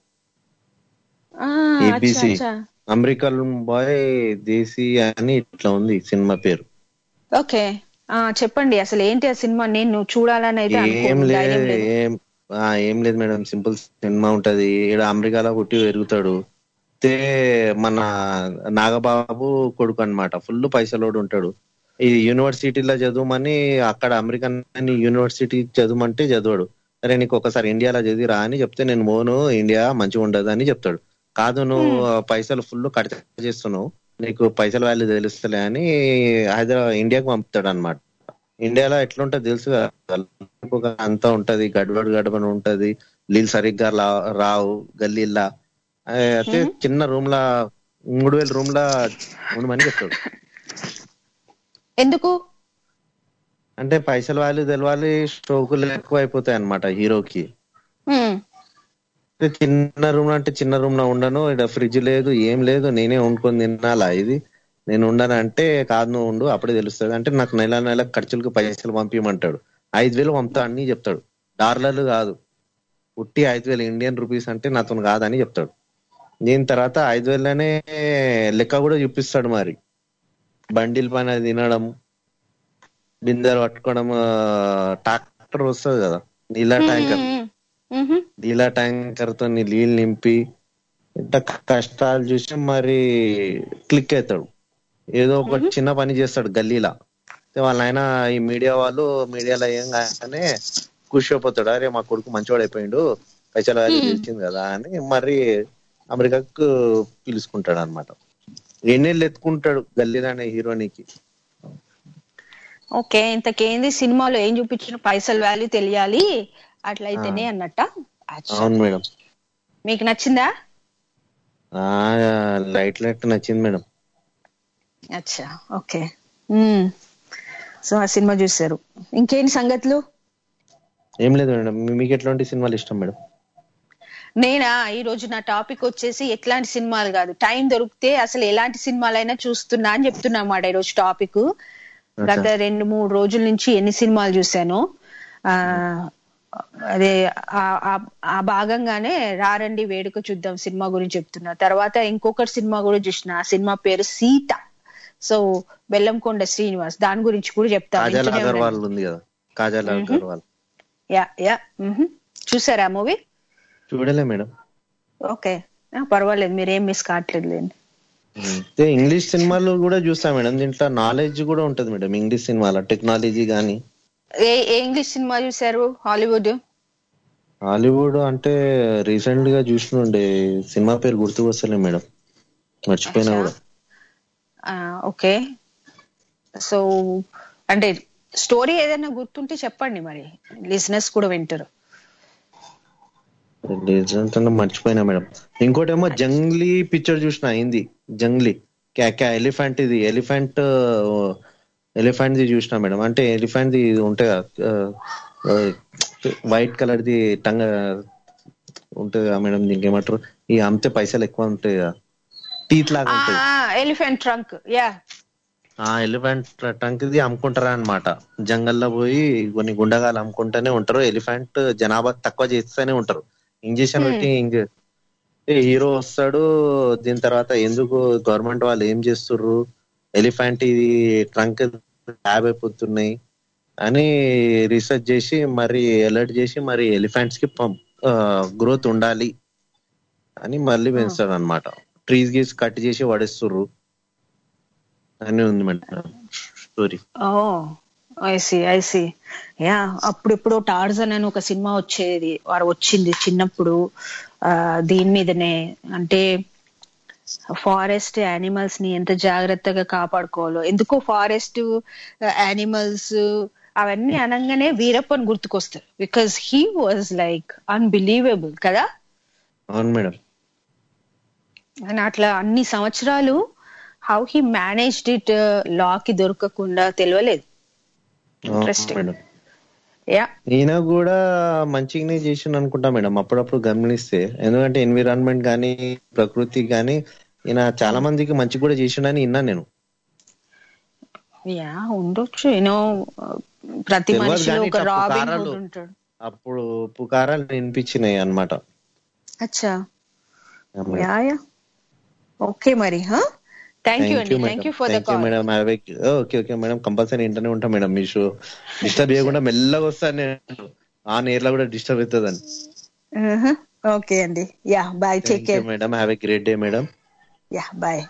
ఏబిసి అమెరికన్ బాయ్ దేశీ అని ఇట్లా ఉంది సినిమా పేరు. ఓకే, చెప్పండి అసలు ఏంటి ఆ సినిమా? నేను చూడాలని అయితే ఏం లేదు ఏం ఏం లేదు మేడం, సింపుల్ సినిమా ఉంటది. ఇక్కడ అమెరికాలో పుట్టి పెరుగుతాడు. మన నాగబాబు కొడుకు అన్నమాట, ఫుల్ పైసలోడు ఉంటాడు. ఈ యూనివర్సిటీలో చదువుమని అక్కడ అమెరికన్ యూనివర్సిటీ చదువుమంటే చదవడు. సరే నీకు ఒకసారి ఇండియాలో చదివిరా అని చెప్తే నేను మోను, ఇండియా మంచిగా ఉండదు అని చెప్తాడు. కాదు నువ్వు పైసలు ఫుల్ కట్ చేస్తున్నావు, నీకు పైసల వాల్యూ తెలుస్తలే అని హైదరాబాద్ ఇండియాకు పంపుతాడు అనమాట. ఇండియాలో ఎట్లుంటది తెలుసు కదా, అంతా ఉంటది, గడబడి గడబడి ఉంటది, నీళ్ళు సరిగ్గా రావు గల్లీలా. అయితే చిన్న రూమ్ లా మూడు వేల రూమ్ లా ఉండమని చెప్తాడు. ఎందుకు అంటే పైసల వాల్యూ తెలవాలి, స్ట్రోకులు ఎక్కువ అయిపోతాయి అనమాట హీరోకి. చిన్న రూమ్ అంటే చిన్న రూమ్ లో ఉండను, ఇక్కడ ఫ్రిడ్జ్ లేదు ఏం లేదు, నేనే వండుకొని తినాలా, ఇది నేను ఉండను అంటే కాదు నువ్వు ఉండు అప్పుడే తెలుస్తుంది అంటే నాకు నెల నెల ఖర్చులకు పైసలు పంపించమంటాడు. ఐదు వేలు పంపుతా అన్ని చెప్తాడు, డాలర్లు కాదు, పుట్టి ఐదు వేలు ఇండియన్ రూపీస్ అంటే నాతో కాదని చెప్తాడు. దీని తర్వాత ఐదు వేలనే లెక్క కూడా చూపిస్తాడు. మరి బండిల్ పైన తినడం, బిందెలు పట్టుకోవడం, ట్రాక్టర్ వస్తుంది కదా నీళ్ళ ట్యాంకర్, నీళ్ళ ట్యాంకర్ తో నీళ్ళు నింపి ఇంత కష్టాలు చూసి మరి క్లిక్ అవుతాడు. ఏదో ఒక చిన్న పని చేస్తాడు గల్లీలా. వాళ్ళ ఆయన ఈ మీడియా వాళ్ళు మీడియాలో ఏం కానీ ఖుషి అయిపోతాడు, అరే మా కొడుకు మంచివాడు అయిపోయిండు, పైసల వాల్యూ తెలిసింది కదా అని మరి అమెరికాకు పిలుచుకుంటాడు అనమాట. ఎన్నేళ్ళు ఎత్తుకుంటాడు గల్లీలోనే హీరోనికి. ఓకే, ఇంతకేంది సినిమాలో ఏం చూపించిన పైసల వాల్యూ తెలియాలి అట్లయితేనే అన్నట్ట. అవును మేడం. మీకు నచ్చిందా? లైట్ లైట్ నచ్చింది మేడం. అచ్చా, ఓకే. సో ఆ సినిమా చూసారు. ఇంకేంటి సంగతులు? ఏం లేదు మేడం. మీకు ఎట్లాంటి సినిమాలు ఇష్టం మేడం? నేనా ఈ రోజు నా టాపిక్ వచ్చేసి ఎట్లాంటి సినిమాలు కాదు, టైం దొరికితే అసలు ఎలాంటి సినిమాలైనా చూస్తున్నా అని చెప్తున్నా అన్నమాట. ఈ రోజు టాపిక్ గత రెండు మూడు రోజుల నుంచి ఎన్ని సినిమాలు చూశాను. ఆ అదే ఆ భాగంగానే రారండి వేడుక చూద్దాం సినిమా గురించి చెప్తున్నా. తర్వాత ఇంకొకటి సినిమా కూడా చూసిన, ఆ సినిమా పేరు సీత. సో బెల్లంకొండ శ్రీనివాస్, దాని గురించి కూడా చెప్తాను. యా యా చూసారా మూవీ? చూడలే మేడం. ఓకే, పర్వాలేదు, మీరేం మిస్ కావట్లేదు లేండి. ఇంగ్లీష్ సినిమాలు కూడా చూస్తా మేడం, దీంట్లో నాలెడ్జ్ కూడా ఉంటది మేడం. ఇంగ్లీష్ సినిమాల టెక్నాలజీ గానీ. ఏ ఇంగ్లీష్ సినిమా చూసారు? హాలీవుడ్? హాలీవుడ్ అంటే రీసెంట్ గా చూసినుండే సినిమా పేరు గుర్తుకు వస్తలే మేడం, మర్చిపోయినా కూడా. ఓకే, సో అంటే స్టోరీ ఏదైనా గుర్తుంటే చెప్పండి, మరి లిసనర్స్ కూడా వింటారు. మర్చిపోయినా మేడం. ఇంకోటేమో జంగ్లీ పిక్చర్ చూసిన, హిందీ జంగ్లీ. క్యా ఎలిఫెంట్, ఇది ఎలిఫెంట్ ఎలిఫెంట్ ది చూసిన మేడం. అంటే ఎలిఫెంట్ ది ఉంటాయి వైట్ కలర్ ది టంగ ఉంటది కదా మేడం, దీనికి ఏమంటారు, ఈ అమ్మితే పైసలు ఎక్కువ ఉంటాయి కదా, టీత్ లాగా ఉంటుంది. Elephant trunk. యా, ఆ ఎలిఫెంట్ ట్రంక్ ది అమ్ముకుంటారా అనమాట. జంగల్లో పోయి కొన్ని గుండగాలు అమ్ముకుంటూనే ఉంటారు. ఎలిఫెంట్ జనాభా తక్కువ చేస్తూనే ఉంటారు. ఇంజక్షన్ పెట్టి ఇంజ హీరో వస్తాడు. దీని తర్వాత ఎందుకు గవర్నమెంట్ వాళ్ళు ఏం చేస్తుర్రు, ఎలిఫెంట్ ఇది ట్రంక్ ట్యాబ్ అయిపోతున్నాయి అని రీసెర్చ్ చేసి మరి అలర్ట్ చేసి మరి ఎలిఫెంట్స్ కి గ్రోత్ ఉండాలి అని మళ్ళీ పెంచుతాడు అనమాట. ట్రీస్ గీస్ కట్ చేసి పడేస్తుర్రు అని ఉంది madam story. Oh I see I see yeah, అప్పుడెప్పుడు టార్జన్ అని ఒక సినిమా వచ్చేది, వారు వచ్చింది చిన్నప్పుడు. ఆ దీని మీదనే, అంటే ఫారెస్ట్ యానిమల్స్ ని ఎంత జాగ్రత్తగా కాపాడుకోవాలో. ఎందుకో ఫారెస్ట్ యానిమల్స్ అవన్నీ అనగానే వీరప్పన్ గుర్తుకొస్తారు, because he was like unbelievable కదా. అవును మేడం. అండ్ అట్లా అన్ని సంవత్సరాలు how he managed it, law కి దొరకకుండా తెలియలేదు. ఇంట్రెస్టింగ్. యా ఈయన కూడా మంచిగానే చేసిండు అనుకుంటా మేడం, అప్పుడప్పుడు గమనిస్తే. ఎందుకంటే ఎన్విరాన్మెంట్ గానీ ప్రకృతి గానీ ఈయన చాలా మందికి మంచి కూడా చేసిండని విన్నా నేను. యా ఉండొచ్చు, యూనో ప్రతి తెలియదు మనిషిలో కానీ ఒక ఇట్లా రాబిన్ పుకారాలు హుడ్ ఉంటాడు. అప్పుడు పుకారాలు వినిపించినాయి అన్నమాట. అచ్చా. ఆ మేడం. యా యా ఓకే మరి. హా థ్యాంక్ యూ థ్యాంక్ అండి, you thank madam. You for the thank you call. Madam. Have a okay okay madam, compulsory ఇంటనే ఉంటా మేడం. మీ షో డిస్టర్బ్ చేయకుండా మెల్లగా వస్తాను నేను, ఆ నేర్లో కూడా డిస్టర్బ్ అవుతుందని. ఓకే అండి. Yeah bye, take thank you care. Madam. Have a great day madam. Yeah bye.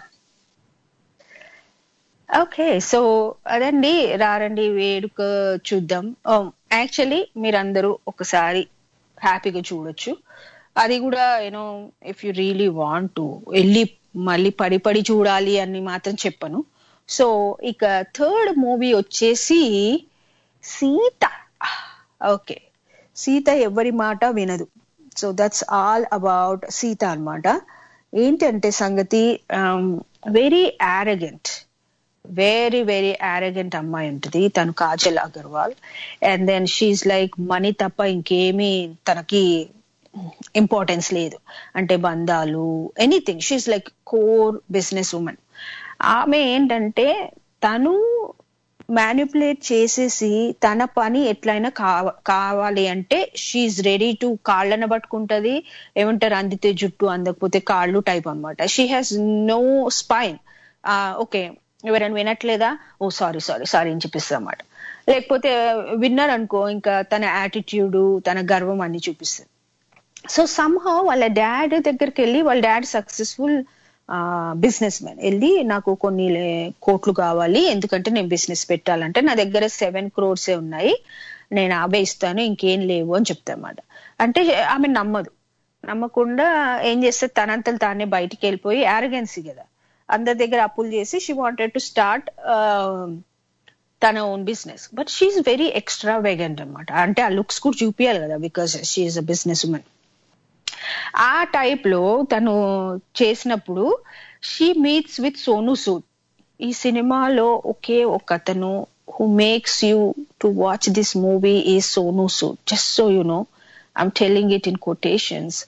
Okay, so అదండి, రారండి వేడుక చూద్దాం. యాక్చువల్లీ మీరందరూ ఒకసారి హ్యాపీగా చూడొచ్చు. అది కూడా you know if you really want to వెళ్ళి మళ్ళీ పడి పడి చూడాలి అని మాత్రం చెప్పను. సో ఇక థర్డ్ మూవీ వచ్చేసి సీత. ఓకే, సీత ఎవరి మాట వినదు. So that's all about Seetha అన్నమాట. ఏంటంటే సంగతి, very arrogant, very very arrogant అమ్మాయి ఉంటుంది తను, Kajal Aggarwal. And then she's like money తప్ప ఇంకేమీ తనకి ఇంపార్టెన్స్ లేదు, అంటే బంధాలు anything. She's like core business women. ఆమె ఏంటంటే తను మ్యానిపులేట్ చేసేసి తన పని ఎట్లయినా కావ కావాలి అంటే షీఈ్ రెడీ టు కాళ్ళన పట్టుకుంటది. ఏమంటారు, అందితే జుట్టు అందకపోతే కాళ్ళు టైప్ అనమాట. She has no spine. Okay, ఎవరైనా వినట్లేదా, ఓ సారీ సారీ సారీ అని చెప్పిస్తా అన్నమాట. లేకపోతే విన్నారు అనుకో, ఇంకా తన యాటిట్యూడ్ తన గర్వం అన్ని చూపిస్తుంది. సో సమ్హౌ వాళ్ళ డాడ్ దగ్గరికి వెళ్ళి, వాళ్ళ డాడ్ సక్సెస్ఫుల్ బిజినెస్ మ్యాన్, వెళ్ళి నాకు కొన్ని కోట్లు కావాలి, ఎందుకంటే నేను బిజినెస్ పెట్టాలంటే నా దగ్గర సెవెన్ క్రోర్సే ఉన్నాయి, నేను అవే ఇస్తాను, ఇంకేం లేవు అని చెప్తా అన్నమాట. అంటే ఆమె నమ్మదు. నమ్మకుండా ఏం చేస్తే తనంతలు తానే బయటికి వెళ్ళిపోయి, యారగెన్సీ కదా, అందరి దగ్గర అప్పులు చేసి షీ వాంటెడ్ టు స్టార్ట్ తన own business. But she's very extravagant అనమాట. అంటే ఆ లుక్స్ కూడా చూపించాలి కదా, because she's a business women. ఆ టైప్ లో తను చేసినప్పుడు she meets with Sonu Sood. ఈ సినిమాలో ఒకే ఒక అతను who makes you to watch this movie is Sonu Sood. Just so you know, I'm telling it in quotations,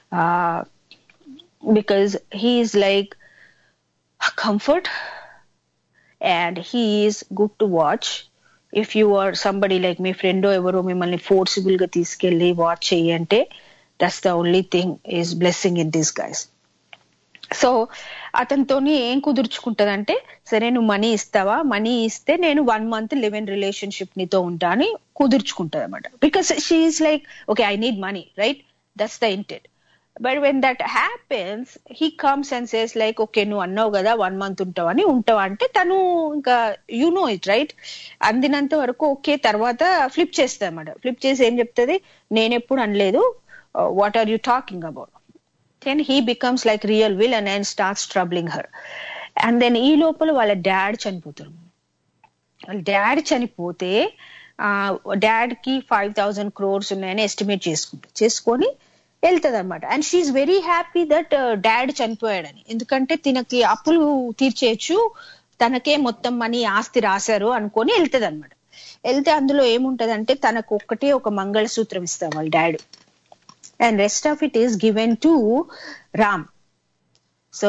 because he is like comfort and he is good to watch. If you are somebody like me, friend evaro mimmalni forcibly ga తీసుకెళ్ళి watch చేయంటే, that's the only thing is blessing in disguise. So అతనితోని ఏం కుదుర్చుకుంటదంటే, సరే నువ్వు money ఇస్తావా, money ఇస్తే నేను one month live in relationship నీతో ఉంటా అని కుదుర్చుకుంటది అనమాట. Because she is like okay I need money, right, that's the intent. But when that happens, he comes and says like, okay, నువ్వు అన్నావు కదా వన్ మంత్ ఉంటావని, ఉంటావా అంటే తను ఇంకా యు నో ఇట్ రైట్, అందినంత వరకు ఓకే, తర్వాత ఫ్లిప్ చేస్తుంది అన్నమాట. ఫ్లిప్ చేసి ఏం చెప్తుంది, నేను ఎప్పుడు అనలేదు, what are you talking about. Then he becomes like real villain and starts troubling her. And then ఈ లోపల వాళ్ళ డాడ్ చనిపోతారు. వాళ్ళ డాడ్ చనిపోతే డాడ్ కి ఫైవ్ థౌజండ్ క్రోర్స్ ఉన్నాయని ఎస్టిమేట్ చేసుకుంటారు, చేసుకొని వెళ్తుంది అనమాట. And she's very happy that dad చనిపోయాడని, ఎందుకంటే తినకి అప్పులు తీర్చేయచ్చు, తనకే మొత్తం మనీ ఆస్తి రాశారు అనుకొని వెళ్తుంది అనమాట. వెళ్తే అందులో ఏముంటదంటే తనకు ఒక్కటే ఒక మంగళసూత్రం ఇస్తారు వాళ్ళ dad, and rest of it is given to Ram. So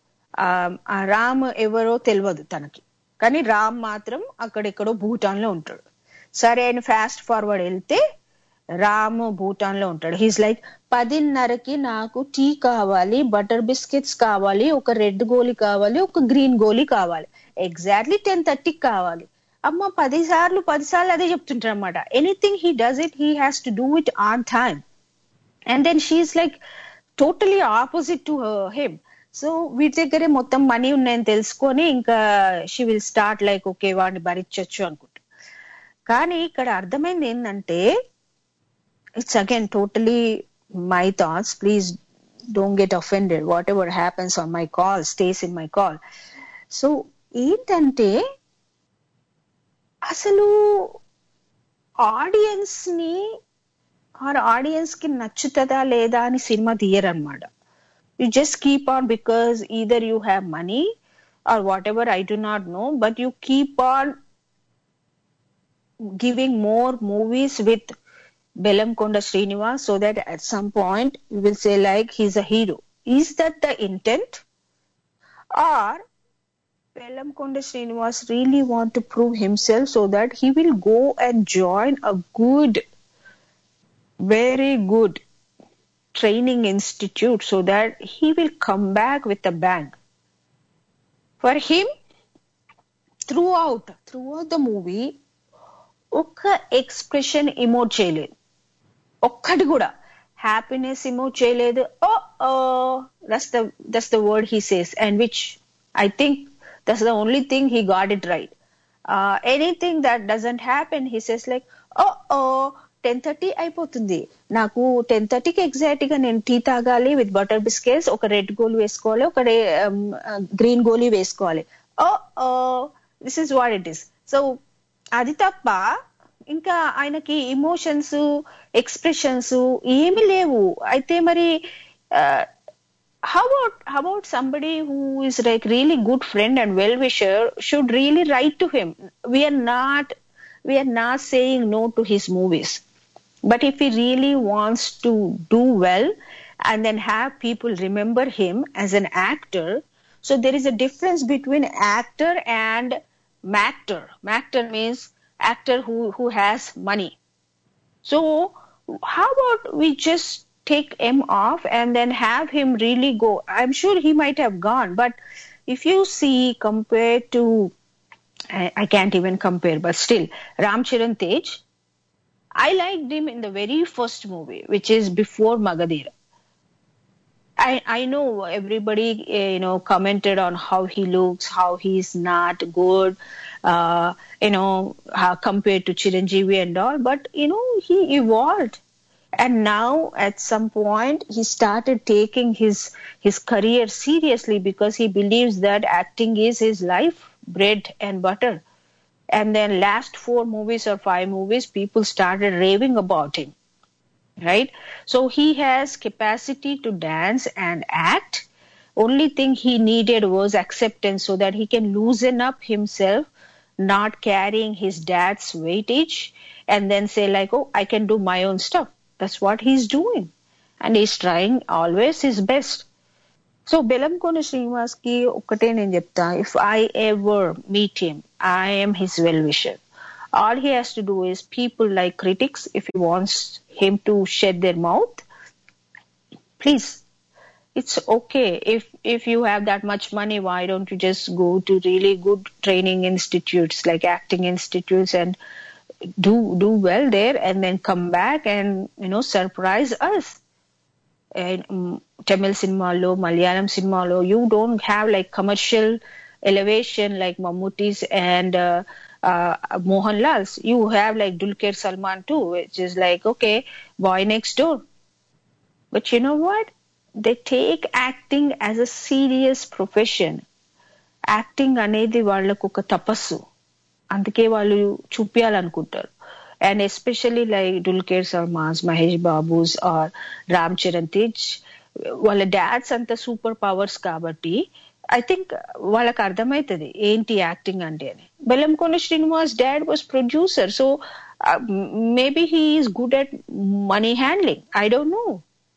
ఆ రామ్ ఎవరో తెలియదు తనకి, కానీ రామ్ మాత్రం అక్కడెక్కడో భూటాన్ లో ఉంటాడు. సరే ఆయన ఫాస్ట్ ఫార్వర్డ్ వెళ్తే రామ్ భూటాన్ లో ఉంటాడు. హీస్ లైక్, పదిన్నరకి నాకు టీ కావాలి, బటర్ బిస్కెట్స్ కావాలి, ఒక రెడ్ గోలీ కావాలి, ఒక గ్రీన్ గోలీ కావాలి, ఎగ్జాక్ట్లీ టెన్ థర్టీకి కావాలి. అమ్మ పది సార్లు పది సార్లు అదే చెప్తుంటారు అనమాట. Anything he does it, he has to do it on time. And then she's like totally opposite to him. So వీటి దగ్గరే మొత్తం మనీ ఉన్నాయని తెలుసుకొని ఇంకా she will start like okay వాడిని భరించొచ్చు అనుకుంటా. కానీ ఇక్కడ అర్థమైంది ఏంటంటే, it's again totally my thoughts, please don't get offended. Whatever happens on my call stays in my call. So ఏంటంటే అసలు ఆడియన్స్ ని ఆర్ ఆడియన్స్ కి నచ్చుతుందా లేదా అని సినిమా తీయరన్నమాట. You just keep on because either you have money or whatever, I do not know, but you keep on giving more movies with Belamkonda Srinivas so that at some point you will say like he's a hero. Is that the intent? Or Belamkonda Srinivas really want to prove himself so that he will go and join a good, very good training institute so that he will come back with a bang. For him, throughout, throughout the movie, ఒక్క expression emote చేయలేదు, ఒక్కటి కూడా happiness emote చేయలేదు. Oh oh that's the that's the word he says and which I think that's the only thing he got it right. Anything that doesn't happen he says like oh oh ten thirty అయిపోతుంది, నాకు ten థర్టీకి exact గా నేను tea తాగాలి with butter biscuits, ఒక red గోలీ వేసుకోవాలి, ఒక గ్రీన్ గోలీ వేసుకోవాలి. Oh oh this is what it is. So అది తప్ప ఇంకా ఆయనకి ఇమోషన్స్ ఎక్స్ప్రెషన్స్ ఏమి లేవు. అయితే మరి how about how about somebody who is like really good friend and well wisher should really write to him. We are not we are not saying no to his movies, but if he really wants to do well and then have people remember him as an actor. So there is a difference between actor and Mactor. Mactor means actor who who has money. So how about we just take him off and then have him really go? I'm sure he might have gone, but if you see compared to, I, I can't even compare, but still Ram Charan Tej, I liked him in the very first movie, which is before Magadira. I, I know everybody, you know, commented on how he looks, how he's not good, uh, you know, how compared to Chiranjeevi and all. But, you know, he evolved. And now at some point, he started taking his, his career seriously because he believes that acting is his life, bread and butter. And then last four movies or five movies, people started raving about him. Right? So he has capacity to dance and act. Only thing he needed was acceptance so that he can loosen up himself, not carrying his dad's weightage, and then say like, oh, I can do my own stuff. That's what he's doing. And he's trying always his best. So Belamkonda Srinivas ki okkate nenu chepta, if I ever meet him, I am his well-wisher. All he has to do is people like critics, if he wants him to shed their mouth, please, it's okay. If if you have that much money, why don't you just go to really good training institutes like acting institutes and do do well there and then come back and, you know, surprise us. And um, Tamil cinema lo, Malayalam cinema lo, you don't have like commercial elevation like Mammootty's and uh, uh, Mohanlal's. You have like Dulquer Salman too, which is like, okay, boy next door. But you know what? They take acting as a serious profession. Acting anedi vallaku oka tapassu. Andike vallu chupiyalanukuntaru. And especially like Dulquer Salman's, Mahesh Babu's or Ram Charan Tej, వాళ్ళ dads అంత super powers కాబట్టి I think వాళ్ళకి అర్థమవుతుంది ఏంటి acting అంటే అని. Bellamkonda Srinivas dad was producer, so maybe he is good at money handling, I don't know,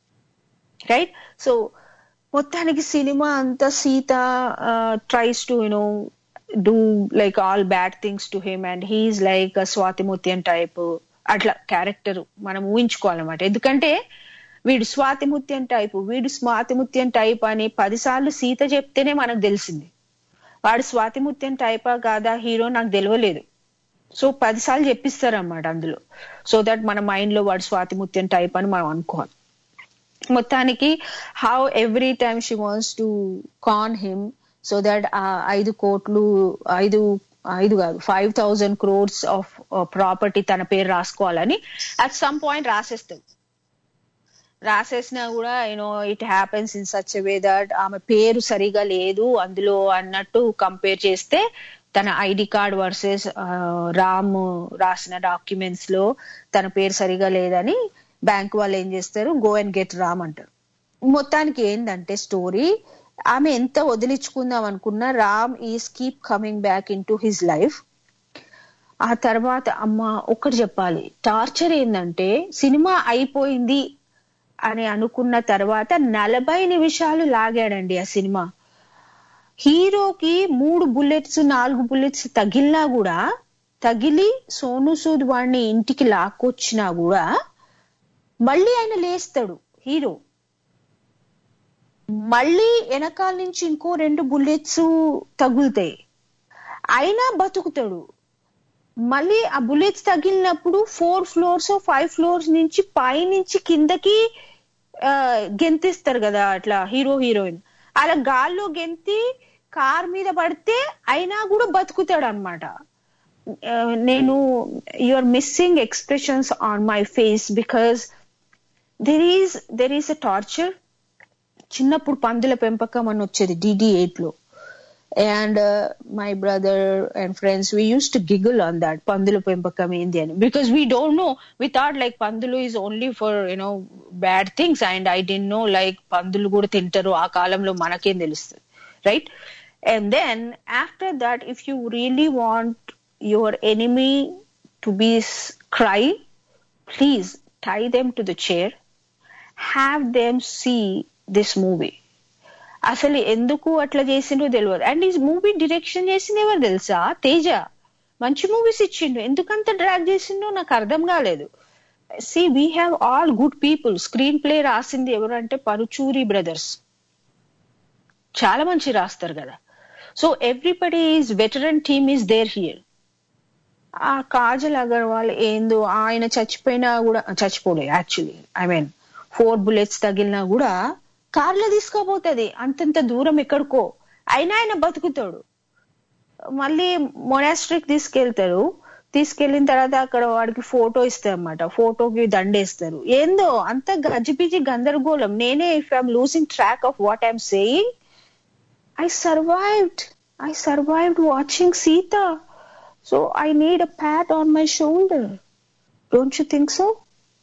right? So మొత్తానికి cinema అంతా Sita tries to you know do like all bad things to him and he is like Swathi Muthyam type, అట్లా character మనం ఊహించుకోవాలన్నమాట. ఎందుకంటే వీడు Swathi Muthyam type, వీడు Swathi Muthyam type అని పదిసార్లు సీత చెప్తేనే మనకు తెలిసింది. వాడు స్వాతి ముత్యం టైపా కాదా హీరో నాకు తెలియలేదు. సో పదిసార్లు చెప్పిస్తారన్నమాట అందులో, సో దట్ మన మైండ్ లో వాడు స్వాతి ముత్యం టైప్ అని మనం అనుకోవాలి. మొత్తానికి how every time she wants to con him so that ఆ ఐదు కోట్లు ఐదు ఐదు కాదు five thousand crores of property తన పేరు రాసుకోవాలని అట్ సమ్ పాయింట్ రాసేస్తుంది. రాసేసినా కూడా you know it happens in such way that ఆమె పేరు సరిగా లేదు అందులో అన్నట్టు కంపేర్ చేస్తే తన ఐడి కార్డ్ వర్సెస్ రామ్ రాసిన డాక్యుమెంట్స్ లో తన పేరు సరిగా లేదని బ్యాంక్ వాళ్ళు ఏం చేస్తారు, గో అండ్ గెట్ రామ్ అంటారు. మొత్తానికి ఏంటంటే స్టోరీ, ఆమె ఎంత వదిలించుకుందాం అనుకున్నా Ram is keep coming back in to his life. ఆ తర్వాత అమ్మ ఒక్కటి చెప్పాలి, టార్చర్ ఏంటంటే సినిమా అయిపోయింది అని అనుకున్న తర్వాత నలభై నిమిషాలు లాగాడండి ఆ సినిమా. హీరోకి మూడు బుల్లెట్స్ నాలుగు బుల్లెట్స్ తగిలినా కూడా, తగిలి సోను సూద్ వాడిని ఇంటికి లాక్కొచ్చినా కూడా మళ్ళీ ఆయన లేస్తాడు హీరో. మళ్ళీ వెనకాల నుంచి ఇంకో రెండు బుల్లెట్స్ తగులుతాయి, అయినా బతుకుతాడు. మళ్ళీ ఆ బుల్లెట్స్ తగిలినప్పుడు ఫోర్ ఫ్లోర్స్ ఫైవ్ ఫ్లోర్స్ నుంచి పై నుంచి కిందకి గెంతిస్తారు కదా అట్లా హీరో హీరోయిన్, అలా గాల్లో గెంతి కార్ మీద పడితే అయినా కూడా బతుకుతాడు అనమాట. నేను you are missing expressions on my face because there is there is a torture. చిన్నప్పుడు పందుల పెంపకం అని వచ్చేది డిడి ఎయిట్ లో, and my brother and friends we use to giggle on that, పందుల పెంపకం ఏంది అని, because we don't know, we thought like పందులు is only for you know bad things and I don't know like పందులు కూడా తింటారు ఆ కాలంలో, మనకేం తెలుస్తుంది, right? And then after that, if you really want your enemy to be cry, please tie them to the chair, have them see this movie. అసలు ఎందుకు అట్లా చేసిండో తెలియదు. అండ్ ఈ మూవీ డైరెక్షన్ చేసింది ఎవరు తెలుసా? తేజ. మంచి మూవీస్ ఇచ్చిండు, ఎందుకంత డ్రాగ్ చేసిండో నాకు అర్థం కాలేదు. See we have all good people. Screen play రాసింది ఎవరు అంటే పరుచూరి బ్రదర్స్, చాలా మంచి రాస్తారు కదా. So everybody is veteran team is there here. ఆ కాజల్ అగర్వాల్ ఏందో, ఆయన చచ్చిపోయినా కూడా, చచ్చిపోలే actually, I mean four bullets తగిలినా కూడా కార్లో తీసుకోపోతుంది అంతంత దూరం ఎక్కడికో, అయినా ఆయన బతుకుతాడు. మళ్ళీ మొనాస్ట్రిక్ తీసుకెళ్తారు, తీసుకెళ్లిన తర్వాత అక్కడ వాడికి ఫోటో ఇస్తారు అన్నమాట, ఫోటోకి దండేస్తారు. ఏందో అంత గజిబిజి గందరగోళం. నేనే if I'm losing track of what I'm saying, I survived. I survived watching Sita. So I need a pat on my shoulder. Don't you think so?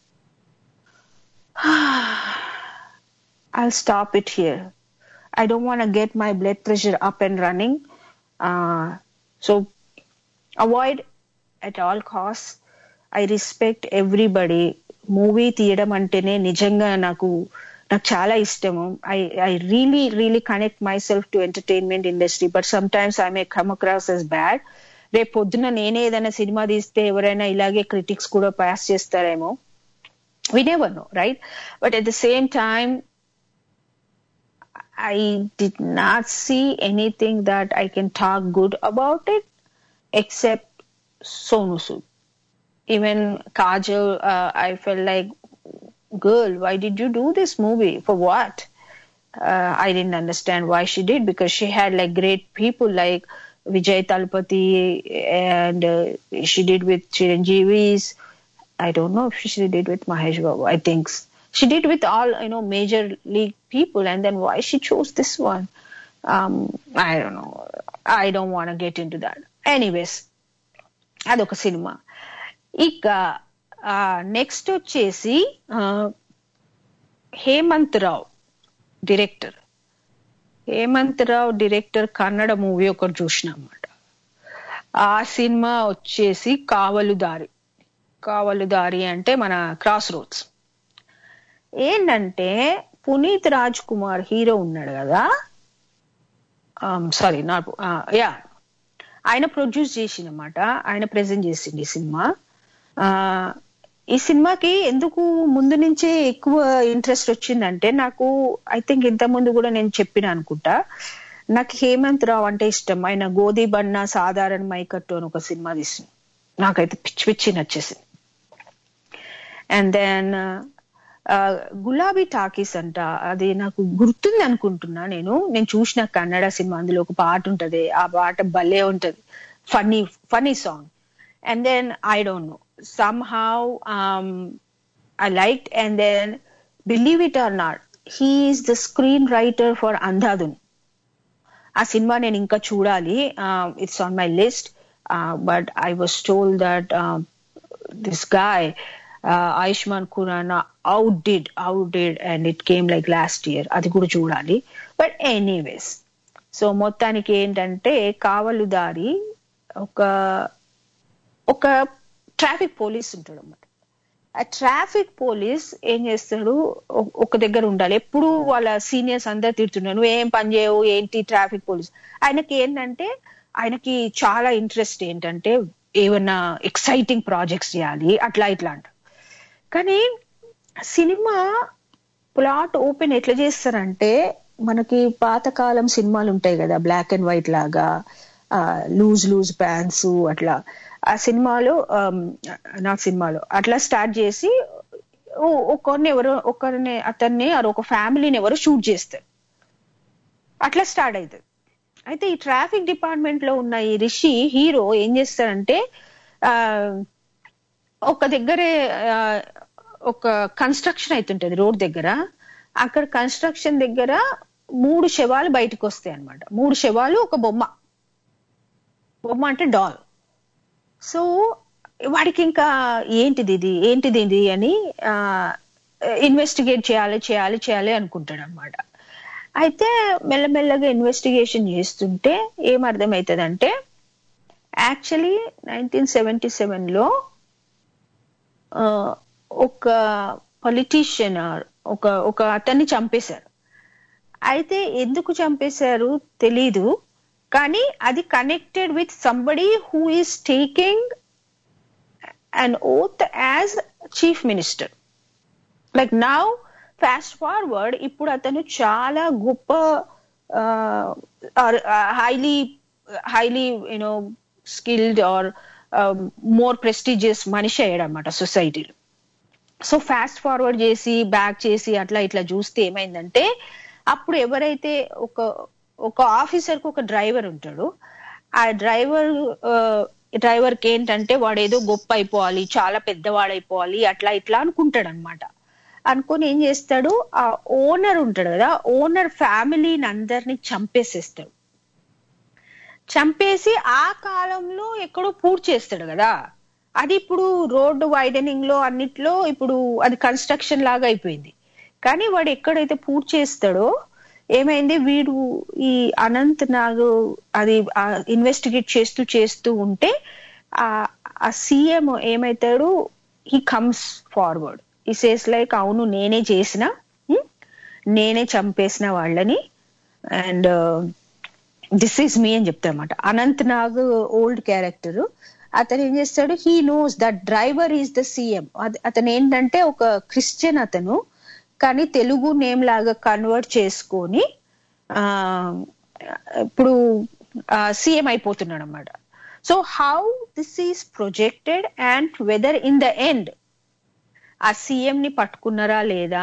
I'll stop it here. I don't want to get my blood pressure up and running. Uh, so avoid at all costs. I respect everybody. Movie తీయడం అంటేనే నిజంగా నాకు నాకు చాలా ఇష్టము. I I really really connect myself to entertainment industry, but sometimes I may come across as bad. రేపు పొద్దున నేనే ఏదైనా సినిమా తీస్తే ఎవరైనా ఇలాగే క్రిటిక్స్ కూడా పాస్ చేస్తారేమో, we never know, right? But at the same time I did not see anything that I can talk good about it except Sonu Sood. Even Kajal, uh, I felt like, girl, why did you do this movie? For what? Uh, I didn't understand why she did, because she had like great people like Vijay Talpati, and uh, she did with Chiranjeevi's. I don't know if she did with Mahesh Babu. I think she did with all, you know, major league people, and then why she chose this one? Um, I don't know. I don't want to get into that. Anyways, adoka cinema. Ika next వచ్చేసి Hemanth Rao director. Hemanth Rao director Kannada movie ఒకటి చూసిన అన్నమాట. ఆ cinema వచ్చేసి కావలుదారి. కావలుదారి అంటే మన cross roads. ఏంటంటే Puneeth Raj Kumar hero ఉన్నాడు కదా, సారీ నాట్ యా ఆయన ప్రొడ్యూస్ చేసిందన్నమాట, ఆయన ప్రెజెంట్ చేసింది ఈ సినిమా. ఈ సినిమాకి ఎందుకు ముందు నుంచే ఎక్కువ ఇంట్రెస్ట్ వచ్చిందంటే, నాకు ఐ థింక్ ఇంత ముందు కూడా నేను చెప్పిన అనుకుంటా, నాకు హేమంత్ రావు అంటే ఇష్టం. ఆయన గోధి బన్న సాధారణ మైకట్టు అని ఒక సినిమా తీసింది, నాకైతే పిచ్చి పిచ్చి నచ్చేసింది. అండ్ దెన్ గులాబీ టాకీస్ అంట, అది నాకు గుర్తుంది అనుకుంటున్నా నేను నేను చూసిన కన్నడ సినిమా. అందులో ఒక పాట ఉంటది, ఆ పాట భలే ఉంటది, funny funny song. And then I don't know, somehow um I liked, and then believe it or not, he is the screen writer for Andhadhun. ఆ సినిమా నేను ఇంకా చూడాలి, it's on my list. But I was told that this guy Ayushmann Khurrana outdid outdid and it came like last year. అది కూడా చూడాలి. But anyways, so మొత్తానికి ఏంటంటే కావలుదారి ఒక ఒక ట్రాఫిక్ పోలీస్ ఉంటాడు అన్నమాట. ఆ ట్రాఫిక్ పోలీస్ ఏం చేస్తాడు, ఒక దగ్గర ఉండాలి ఎప్పుడు. వాళ్ళ సీనియర్స్ అందరు తిడుతున్నారు, నువ్వు ఏం పని చేయవు ఏంటి ట్రాఫిక్ పోలీస్. ఆయనకి ఏంటంటే ఆయనకి చాలా ఇంట్రెస్ట్ ఏంటంటే ఏమన్నా ఎక్సైటింగ్ ప్రాజెక్ట్స్ చేయాలి అట్లా ఇట్లా అంట. కానీ సినిమా ప్లాట్ ఓపెన్ ఎట్లా చేస్తారంటే, మనకి పాతకాలం సినిమాలు ఉంటాయి కదా బ్లాక్ అండ్ వైట్ లాగా, లూజ్ లూజ్ ప్యాంట్స్ అట్లా. ఆ సినిమాలో నాకు సినిమాలో అట్లా స్టార్ట్ చేసి ఒకరిని ఎవరో ఒకరిని అతన్ని ఒక ఫ్యామిలీని ఎవరో షూట్ చేస్తారు, అట్లా స్టార్ట్ అవుతుంది. అయితే ఈ ట్రాఫిక్ డిపార్ట్మెంట్ లో ఉన్న ఈ రిషి హీరో ఏం చేస్తారంటే, ఆ ఒక దగ్గరే ఒక కన్స్ట్రక్షన్ అవుతుంటది రోడ్ దగ్గర. అక్కడ కన్స్ట్రక్షన్ దగ్గర మూడు శవాలు బయటకు వస్తాయి అన్నమాట. మూడు శవాలు, ఒక బొమ్మ. బొమ్మ అంటే డాల్. సో వాడికి ఇంకా ఏంటిది ఇది ఏంటిది ఇది అని ఆ ఇన్వెస్టిగేట్ చేయాలి చేయాలి చేయాలి అనుకుంటాడు అనమాట. అయితే మెల్లమెల్లగా ఇన్వెస్టిగేషన్ చేస్తుంటే ఏం అర్థమవుతుందంటే, యాక్చువల్లీ నైన్టీన్ సెవెంటీ సెవెన్ లో ఒక పొలిటీషియన్ ఒక ఒక అతన్ని చంపేశారు. అయితే ఎందుకు చంపేశారు తెలీదు, కానీ అది connected with somebody who is taking an oath as chief minister. Like now fast forward, ఇప్పుడు అతను చాలా గొప్ప highly highly you know skilled or more prestigious మనిషి అయ్యాడు అనమాట సొసైటీలో. సో ఫాస్ట్ ఫార్వర్డ్ చేసి బ్యాక్ చేసి అట్లా ఇట్లా చూస్తే ఏమైందంటే, అప్పుడు ఎవరైతే ఒక ఒక ఆఫీసర్ కు ఒక డ్రైవర్ ఉంటాడు, ఆ డ్రైవర్ డ్రైవర్ కి ఏంటంటే వాడు ఏదో గొప్ప అయిపోవాలి, చాలా పెద్దవాడైపోవాలి అట్లా ఇట్లా అనుకుంటాడు అనమాట. అనుకుని ఏం చేస్తాడు, ఆ ఓనర్ ఉంటాడు కదా, ఓనర్ ఫ్యామిలీని అందరినీ చంపేసేస్తాడు. చంపేసి ఆ కాలంలో ఎక్కడో పూర్తి చేస్తాడు కదా, అది ఇప్పుడు రోడ్డు వైడనింగ్ లో అన్నిట్లో ఇప్పుడు అది కన్స్ట్రక్షన్ లాగా అయిపోయింది. కానీ వాడు ఎక్కడైతే పూర్తి చేస్తాడో ఏమైంది, వీడు ఈ అనంత్ నాగ్ అది ఇన్వెస్టిగేట్ చేస్తూ చేస్తూ ఉంటే ఆ సీఎం ఏమైతాడు, he comes forward, he says like అవును నేనే చేసిన, నేనే చంపేసిన వాళ్ళని, అండ్ దిస్ ఈస్ మీ అని చెప్తారన్నమాట. Anant Nag old character. అతను ఏం చేస్తాడు, he knows that driver is the CM. అతను ఏంటంటే ఒక క్రిస్టియన్ అతను, కానీ తెలుగు నేమ్ లాగా కన్వర్ట్ చేసుకొని ఆ ఇప్పుడు సీఎం అయిపోతున్నాడు అన్నమాట. So how this is projected and whether in the end ఆ సీఎం ని పట్టుకున్నారా లేదా,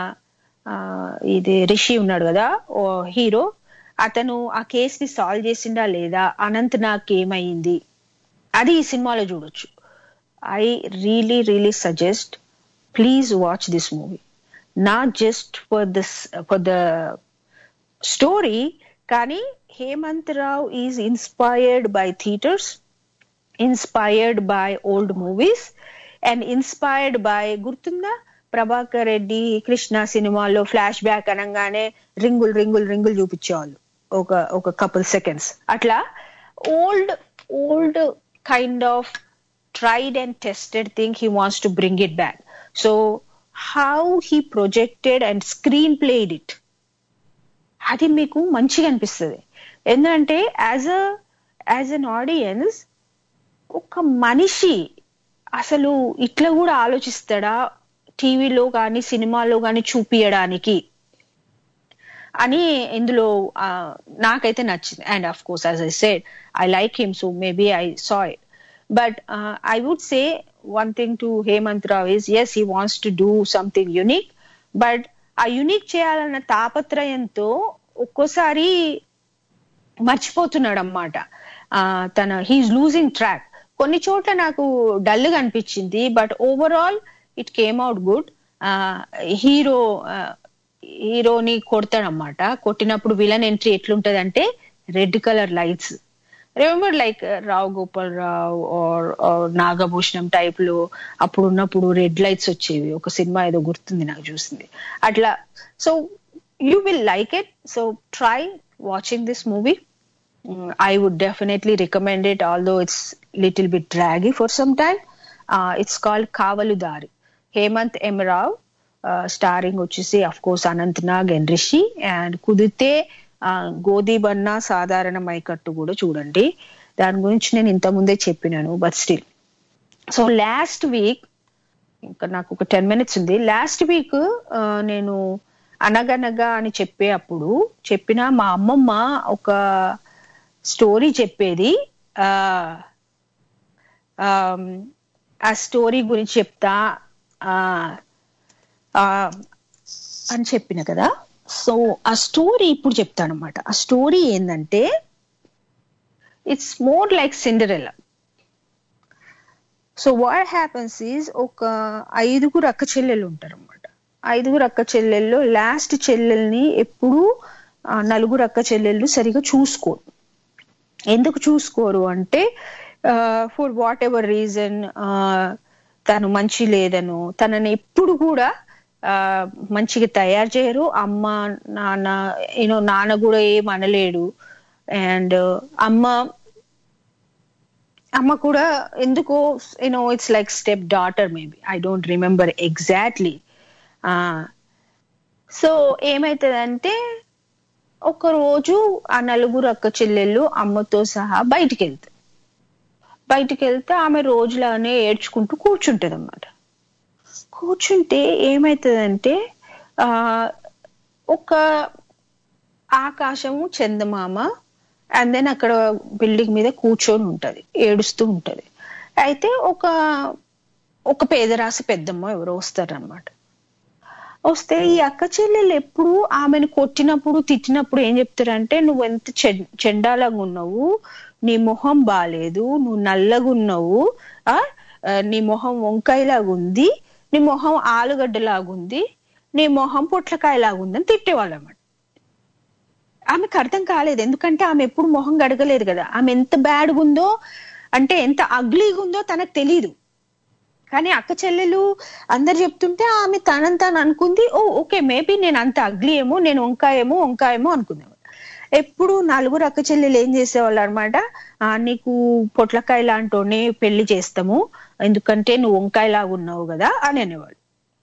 ఇది రిషి ఉన్నాడు కదా ఓ హీరో, అతను ఆ కేస్ ని సాల్వ్ చేసిండా లేదా, అనంత్ నాగ్ ఏమైంది, అది ఈ సినిమాలో చూడొచ్చు. I really really suggest, please watch this movie. Not just for this for the story, కానీ Hemanth Rao is inspired by theatres, inspired by old movies, and inspired by, గుర్తుందా ప్రభాకర్ రెడ్డి కృష్ణ సినిమాలో ఫ్లాష్ బ్యాక్ అనగానే రింగుల్ రింగుల్ రింగుల్ చూపించేవాళ్ళు ఒక ఒక కపుల్ సెకండ్స్. అట్లా old old kind of tried and tested thing, he wants to bring it back. So how he projected and screenplayed it, అది మీకు మంచిగా అనిపిస్తుంది. ఎందుకంటే as a as an audience, ఒక మనిషి అసలు ఇట్లా కూడా ఆలోచిస్తాడా టీవీలో కానీ సినిమాలో కానీ చూపియడానికి అని ఇందులో నాకైతే నచ్చింది. And of course as I said, I like him, so maybe I saw it. But uh, I would say one thing to Hemant Rao is, yes, he wants to do something unique, but ఆ unique చేయాలన్న తాపత్రయంతో ఒక్కోసారి మర్చిపోతున్నాడు అన్నమాట. తన he's losing track. కొన్ని చోట్ల నాకు dull గా అనిపించింది, but overall it came out good. ఆ హీరో హీరోని కొడతాడనమాట. కొట్టినప్పుడు విలన్ ఎంట్రీ ఎట్లుంటది అంటే red colour lights. Remember like Rao Gopal Rao or Nagabhushanam type లో అప్పుడు ఉన్నప్పుడు రెడ్ లైట్స్ వచ్చేవి. ఒక సినిమా ఏదో గుర్తుంది నాకు చూసింది అట్లా. So you will like it. So try watching this movie. I would definitely recommend it, although it's little bit draggy for some time. Uh, it's called Kavaludari. Hemant M. Rao, uh, starring వచ్చేసి of course Anant Nag and Rishi, and కుదిరితే గోధి బన్నా సాధారణ మైకట్టు కూడా చూడండి. దాని గురించి నేను ఇంత ముందే చెప్పినాను, but still. So last week, ఇంకా నాకు ఒక టెన్ మినిట్స్ ఉంది. లాస్ట్ వీక్ నేను అనగనగా అని చెప్పే అప్పుడు చెప్పిన మా అమ్మమ్మ ఒక స్టోరీ చెప్పేది. ఆ ఆ స్టోరీ గురించి చెప్తా అని చెప్పిన కదా. సో ఆ స్టోరీ ఇప్పుడు చెప్తానమాట. ఆ స్టోరీ ఏంటంటే it's more like Cinderella. So what happens is, ఒక ఐదుగురు అక్క చెల్లెళ్ళు ఉంటారు అనమాట. ఐదుగురు అక్క చెల్లెళ్ళు లాస్ట్ చెల్లెల్ని ఎప్పుడు నలుగురు అక్క చెల్లెళ్ళు సరిగా చూసుకోరు. ఎందుకు చూసుకోరు అంటే ఫర్ వాట్ ఎవర్ రీజన్, తను మంచి లేదను, తనని ఎప్పుడు కూడా మంచిగా తయారు చేయరు. అమ్మ నాన్న యూనో నాన్న కూడా ఏం అనలేడు. అండ్ అమ్మ అమ్మ కూడా ఎందుకో you know it's like stepdaughter maybe, I don't remember exactly. So ఏమైతుందంటే ఒక రోజు ఆ నలుగురు అక్క చెల్లెళ్ళు అమ్మతో సహా బయటికి వెళ్తారు. బయటికి వెళ్తే ఆమె రోజులానే ఏడ్చుకుంటూ కూర్చుంటది అన్నమాట. కూర్చుంటే ఏమైతుందంటే ఆ ఒక ఆకాశము చందమామ అండ్ దెన్ అక్కడ బిల్డింగ్ మీద కూర్చొని ఉంటది, ఏడుస్తూ ఉంటది. అయితే ఒక ఒక పేదరాశి పెద్దమ్మ ఎవరో వస్తారనమాట. వస్తే ఈ అక్క చెల్లెళ్ళు ఎప్పుడు ఆమెను కొట్టినప్పుడు తిట్టినప్పుడు ఏం చెప్తారంటే, నువ్వు ఎంత చెండాలంగా ఉన్నావు, నీ మొహం బాలేదు, నువ్వు నల్లగా ఉన్నావు, ఆ నీ మొహం వంకాయలాగా ఉంది, నీ మొహం ఆలుగడ్డలాగుంది, నీ మొహం పొట్లకాయలాగుంది అని తిట్టేవాళ్ళు అన్నమాట. ఆమెకు అర్థం కాలేదు, ఎందుకంటే ఆమె ఎప్పుడు మొహం గడగలేదు కదా. ఆమె ఎంత బ్యాడ్గా ఉందో అంటే ఎంత అగ్లీగా ఉందో తనకు తెలీదు. కానీ అక్క చెల్లెలు అందరు చెప్తుంటే ఆమె తనని తాను అనుకుంది, ఓ ఓకే మేబీ నేను అంత అగ్లీ ఏమో, నేను వంకాయేమో వంకాయేమో అనుకుందాం. ఎప్పుడు నలుగురు అక్క చెల్లెలు ఏం చేసేవాళ్ళు అనమాట, నీకు పొట్లకాయ లాంటోనే పెళ్లి చేస్తాము ఎందుకంటే నువ్వు వంకాయలాగా ఉన్నావు కదా అని అనేవాళ్ళు.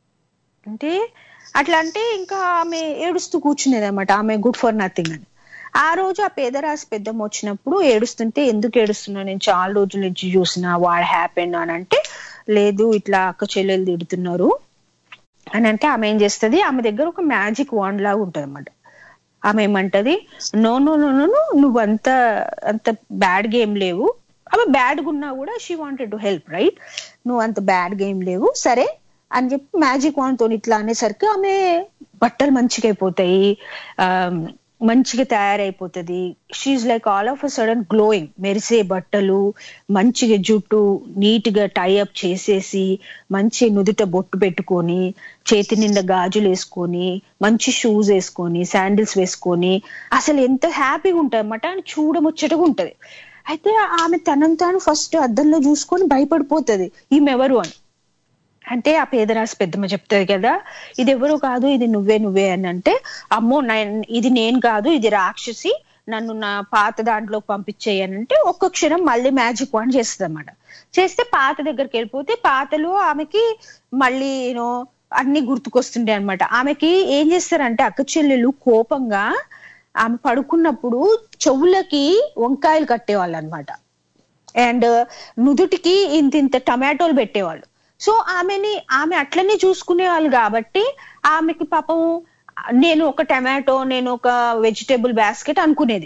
అంటే అట్లా అంటే ఇంకా ఆమె ఏడుస్తూ కూర్చునేది అనమాట, ఆమె గుడ్ ఫర్ నథింగ్ అని. ఆ రోజు ఆ పేదరాశి పెద్దమ్మ వచ్చినప్పుడు ఏడుస్తుంటే, ఎందుకు ఏడుస్తున్నా, నేను చాలా రోజుల నుంచి చూసిన, వాట్ హ్యాపెన్ అని అంటే, లేదు ఇట్లా అక్క చెల్లెలు తిడుతున్నారు అని అంటే ఆమె ఏం చేస్తుంది, ఆమె దగ్గర ఒక మ్యాజిక్ వాండ్ లాగా ఉంటది అనమాట. ఆమె ఏమంటది, నో నో నో నో నువ్వు అంత అంత బ్యాడ్ గేమ్ లేవు. ఆమె బ్యాడ్గా ఉన్నా కూడా she wanted to help, right? నువ్వు అంత బ్యాడ్ గేమ్ లేవు సరే అని చెప్పి మ్యాజిక్ వాండ్ తో ఇట్లా అనేసరికి ఆమె బట్టలు మంచిగా అయిపోతాయి, ఆ మంచిగా తయారైపోతుంది. She's like all of a sudden glowing, మెరిసే బట్టలు, మంచిగా జుట్టు నీట్ గా టైఅప్ చేసేసి, మంచి నుదుట బొట్టు పెట్టుకొని, చేతి నిండా గాజులు వేసుకొని, మంచి షూస్ వేసుకొని, శాండిల్స్ వేసుకొని, అసలు ఎంత హ్యాపీగా ఉంటుంది అన్నమాట. అని చూడముచ్చటగా ఉంటది. అయితే ఆమె తనను తాను ఫస్ట్ అద్దంలో చూసుకొని భయపడిపోతుంది, ఈమెవరు అని. అంటే ఆ పేదరాశి పెద్దమ్మ చెప్తాది కదా, ఇది ఎవరు కాదు, ఇది నువ్వే నువ్వే అని అంటే, అమ్మో ఇది నేను కాదు, ఇది రాక్షసి, నన్ను నా పాత దాంట్లో పంపించేయనంటే ఒక్క క్షణం మళ్ళీ మ్యాజిక్ వాండ్ చేస్తుంది అన్నమాట. చేస్తే పాత దగ్గరికి వెళ్ళిపోతే పాతలో ఆమెకి మళ్ళీ యూనో అన్ని గుర్తుకొస్తుంటాయి అనమాట. ఆమెకి ఏం చేస్తారంటే అక్క చెల్లెలు కోపంగా ఆమె పడుకున్నప్పుడు చెవులకి వంకాయలు కట్టేవాళ్ళు అనమాట, అండ్ నుదుటికి ఇంత ఇంత టమాటోలు పెట్టేవాళ్ళు. సో ఆమెని ఆమె అట్లనే చూసుకునే వాళ్ళు కాబట్టి ఆమెకి పాపం నేను ఒక టమాటో, నేను ఒక వెజిటేబుల్ బాస్కెట్ అనుకునేది.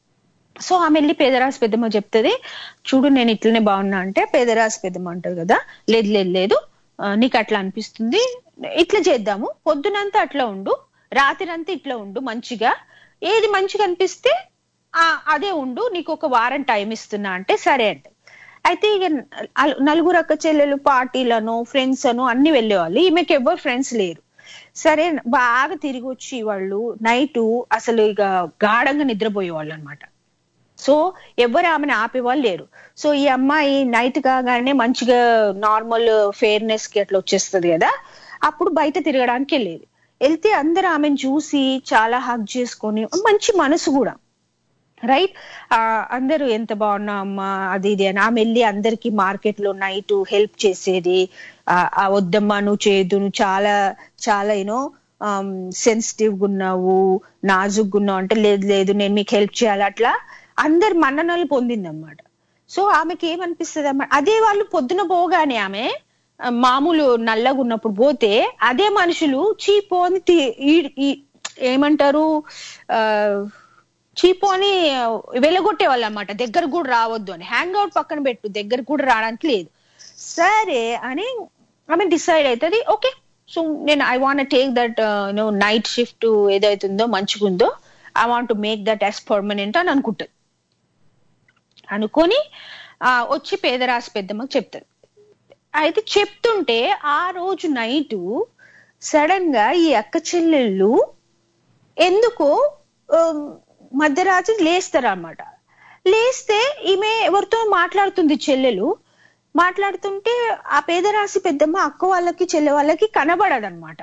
సో ఆమె వెళ్ళి పేదరాశి పెద్దమ్మ చెప్తుంది, చూడు నేను ఇట్లనే బాగున్నా అంటే పేదరాశి పెద్దమ్మ అంటారు కదా, లేదు లేదు లేదు నీకు అట్లా అనిపిస్తుంది, ఇట్లా చేద్దాము, పొద్దునంతా అట్లా ఉండు, రాత్రి ఇట్లా ఉండు, మంచిగా ఏది మంచిగా అనిపిస్తే అదే ఉండు, నీకు ఒక వారం టైం ఇస్తున్నా అంటే సరే అంటే. అయితే ఇక నలుగురు అక్క చెల్లెలు పార్టీలను ఫ్రెండ్స్ అను అన్ని వెళ్ళేవాళ్ళు. ఈమెకి ఎవరు ఫ్రెండ్స్ లేరు. సరే బాగా తిరిగి వచ్చి వాళ్ళు నైట్ అసలు ఇక గాఢంగా నిద్రపోయేవాళ్ళు అనమాట. సో ఎవరు ఆమెను ఆపేవాళ్ళు లేరు. సో ఈ అమ్మాయి నైట్ కాగానే మంచిగా నార్మల్ ఫెయిర్నెస్ కి అట్లా వచ్చేస్తుంది కదా, అప్పుడు బయట తిరగడానికి వెళ్ళేది. వెళ్తే అందరు ఆమెను చూసి చాలా హగ్ చేసుకొని, మంచి మనసు కూడా, రైట్, ఆ అందరూ ఎంత బాగున్నా అమ్మా అది ఇది అని ఆమె వెళ్ళి అందరికి మార్కెట్ లో నైట్ హెల్ప్ చేసేది. ఆ వద్దమ్మా నువ్వు చేయదు, నువ్వు చాలా చాలా యూనో సెన్సిటివ్ గా ఉన్నావు, నాజుగ్గా ఉన్నావు అంటే, లేదు లేదు నేను మీకు హెల్ప్ చేయాలి, అట్లా అందరు మన్ననలు పొందింది అనమాట. సో ఆమెకి ఏమనిపిస్తుంది అన్నమాట, అదే వాళ్ళు పొద్దున పోగానే ఆమె మామూలు నల్లగా ఉన్నప్పుడు పోతే అదే మనుషులు చీపో అని ఏమంటారు ఆ చీపో అని వెలగొట్టే వాళ్ళు అనమాట. దగ్గర కూడా రావద్దు అని, హ్యాంగ్ అవుట్ పక్కన పెట్టు, దగ్గర కూడా రావడానికి లేదు. సరే అని ఆమె డిసైడ్ అవుతుంది, ఓకే సో నేను I want take that you know night shift ఏదైతుందో మంచిగా ఉందో, I want to make that as permanent అని అనుకుంటుంది. అనుకొని ఆ వచ్చి పేదరాశి పెద్దమ్మకి చెప్తారు. అయితే చెప్తుంటే ఆ రోజు నైటు సడన్ గా ఈ అక్క చెల్లెళ్ళు ఎందుకో మధ్యరాత్రి లేస్తారు అన్నమాట. లేస్తే ఈమె ఎవరితో మాట్లాడుతుంది, చెల్లెలు మాట్లాడుతుంటే ఆ పేదరాశి పెద్దమ్మ అక్క వాళ్ళకి చెల్లె వాళ్ళకి కనబడదన్నమాట.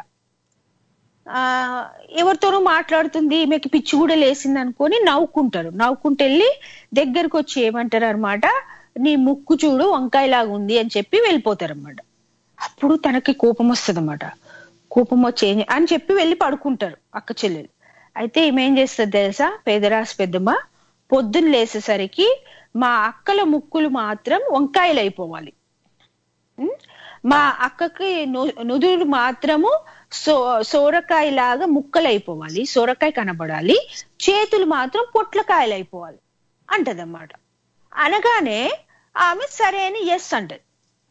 ఆ ఎవరితోనూ మాట్లాడుతుంది, ఈమెకి పిచ్చి కూడా లేసింది అనుకొని నవ్వుకుంటారు. నవ్వుకుంటూ వెళ్ళి దగ్గరకు వచ్చి ఏమంటారు అనమాట, నీ ముక్కు చూడు వంకాయలాగా ఉంది అని చెప్పి వెళ్ళిపోతారు అన్నమాట. అప్పుడు తనకి కోపం వస్తుంది అన్నమాట. కోపం వచ్చి అని చెప్పి వెళ్ళి పడుకుంటారు అక్క చెల్లెలు. అయితే ఏమేం చేస్తుంది తెలుసా, పేదరాశి పెద్దమ్మ పొద్దున్న లేసేసరికి మా అక్కల ముక్కులు మాత్రం వంకాయలు అయిపోవాలి, మా అక్కకి నుదురు మాత్రము సో సోరకాయ లాగా ముక్కలు అయిపోవాలి, సోరకాయ కనబడాలి, చేతులు మాత్రం పొట్లకాయలు అయిపోవాలి అంటదన్నమాట. అనగానే ఆమె సరే అని ఎస్ అంటది.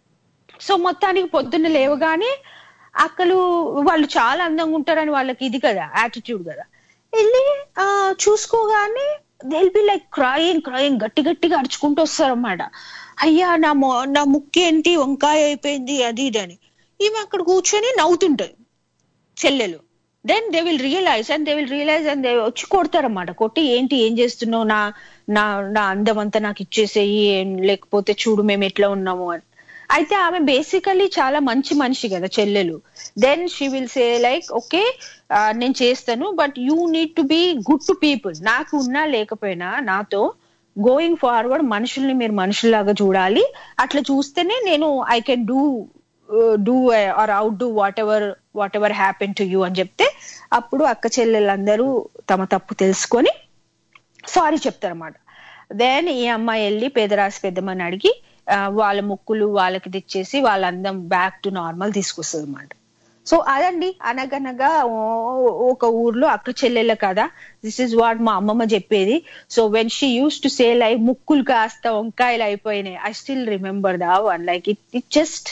సో మొత్తానికి పొద్దున్న లేవగానే అక్కలు వాళ్ళు చాలా అందంగా ఉంటారని వాళ్ళకి ఇది కదా యాటిట్యూడ్ కదా, వెళ్ళి ఆ చూసుకోగానే they'll be like crying crying గట్టి గట్టిగా అరుచుకుంటూ వస్తారన్నమాట. అయ్యా నా మొ నా ముక్కు ఏంటి వంకాయ అయిపోయింది అది ఇది అని. ఈమె అక్కడ కూర్చొని నవ్వుతుంటది చెల్లెలు. Then they will realise and they will realise and they వచ్చి కొడతారన్నమాట. కొట్టి ఏంటి ఏం చేస్తున్నావు, నా నా నా అందం అంతా నాకు ఇచ్చేసేయి, లేకపోతే చూడు మేము ఎట్లా ఉన్నాము అని. అయితే ఆమె బేసికలీ చాలా మంచి మనిషి కదా చెల్లెలు. Then she will say like okay నేను చేస్తాను, but you need to be good to people. నాకు ఉన్నా లేకపోయినా నాతో గోయింగ్ ఫార్వర్డ్ మనుషుల్ని మీరు మనుషుల్లాగా చూడాలి, అట్లా చూస్తేనే నేను I can do do or outdo whatever whatever happen to you అని చెప్తే అప్పుడు అక్క చెల్లెళ్ళందరూ తమ తప్పు తెలుసుకొని సారీ చెప్తారన్నమాట. దెన్ ఈ అమ్మాయి వెళ్ళి పేదరాశి పెద్దమ్మని అడిగి వాళ్ళ ముక్కులు వాళ్ళకి తెచ్చేసి వాళ్ళ అందం బ్యాక్ టు నార్మల్ తీసుకొస్తుంది అన్నమాట. సో అదండి అనగనగా ఒక ఊర్లో అక్క చెల్లెళ్ళ కదా, దిస్ ఇస్ వాట్ మా అమ్మమ్మ చెప్పేది. So when she use to say like ముక్కులు కాస్త వంకాయలు అయిపోయినాయి, I still remember the one. Like it it just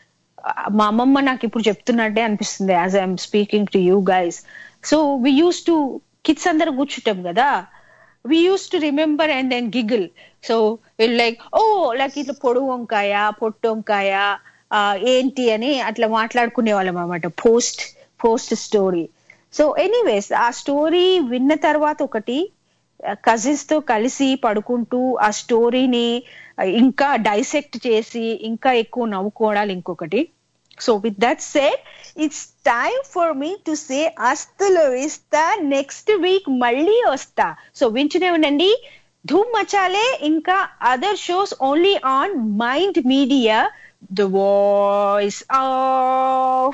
మా అమ్మమ్మ నాకు ఇప్పుడు చెప్తున్నట్టే అనిపిస్తుంది as I'm speaking to you guys. So we use to kids అందరు కూర్చుంటాం కదా, we used to remember and then giggle. So it like oh like ఇట్లా పొడు వంకాయ పొట్టు వంకాయ ఏంటి అని అట్లా మాట్లాడుకునే వాళ్ళం అన్నమాట post post story. So anyways ఆ స్టోరీ విన్న తర్వాత ఒకటి కజిన్స్ తో కలిసి పడుకుంటూ ఆ స్టోరీని ఇంకా డైసెక్ట్ చేసి ఇంకా ఎక్కువ నవ్వుకోవడాలు ఇంకొకటి. So with that said, it's time for me to say hasta la vista, next week malli vasta. So vintune unandi Dhoom Machale inka other shows only on Mind Media, the voice of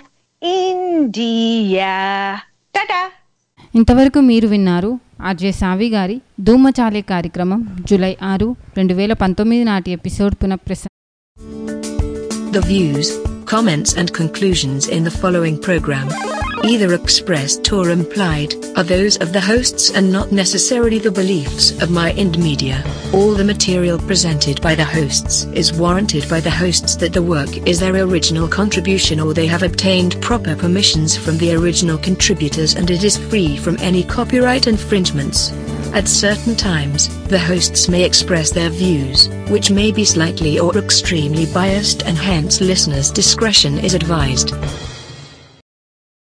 India. Tata. ఇంతవరకు మీరు విన్నారు RJ సావి గారి ధూమచాలే కార్యక్రమం July ఆరు రెండు వేల పంతొమ్మిది నాటి ఎపిసోడ్ పునఃప్రసారం. The views, comments and conclusions in the following program, either expressed or implied, are those of the hosts and not necessarily the beliefs of Mind Media. All the material presented by the hosts is warranted by the hosts that the work is their original contribution or they have obtained proper permissions from the original contributors and it is free from any copyright infringements. At certain times, the hosts may express their views, which may be slightly or extremely biased, and hence listeners' discretion is advised.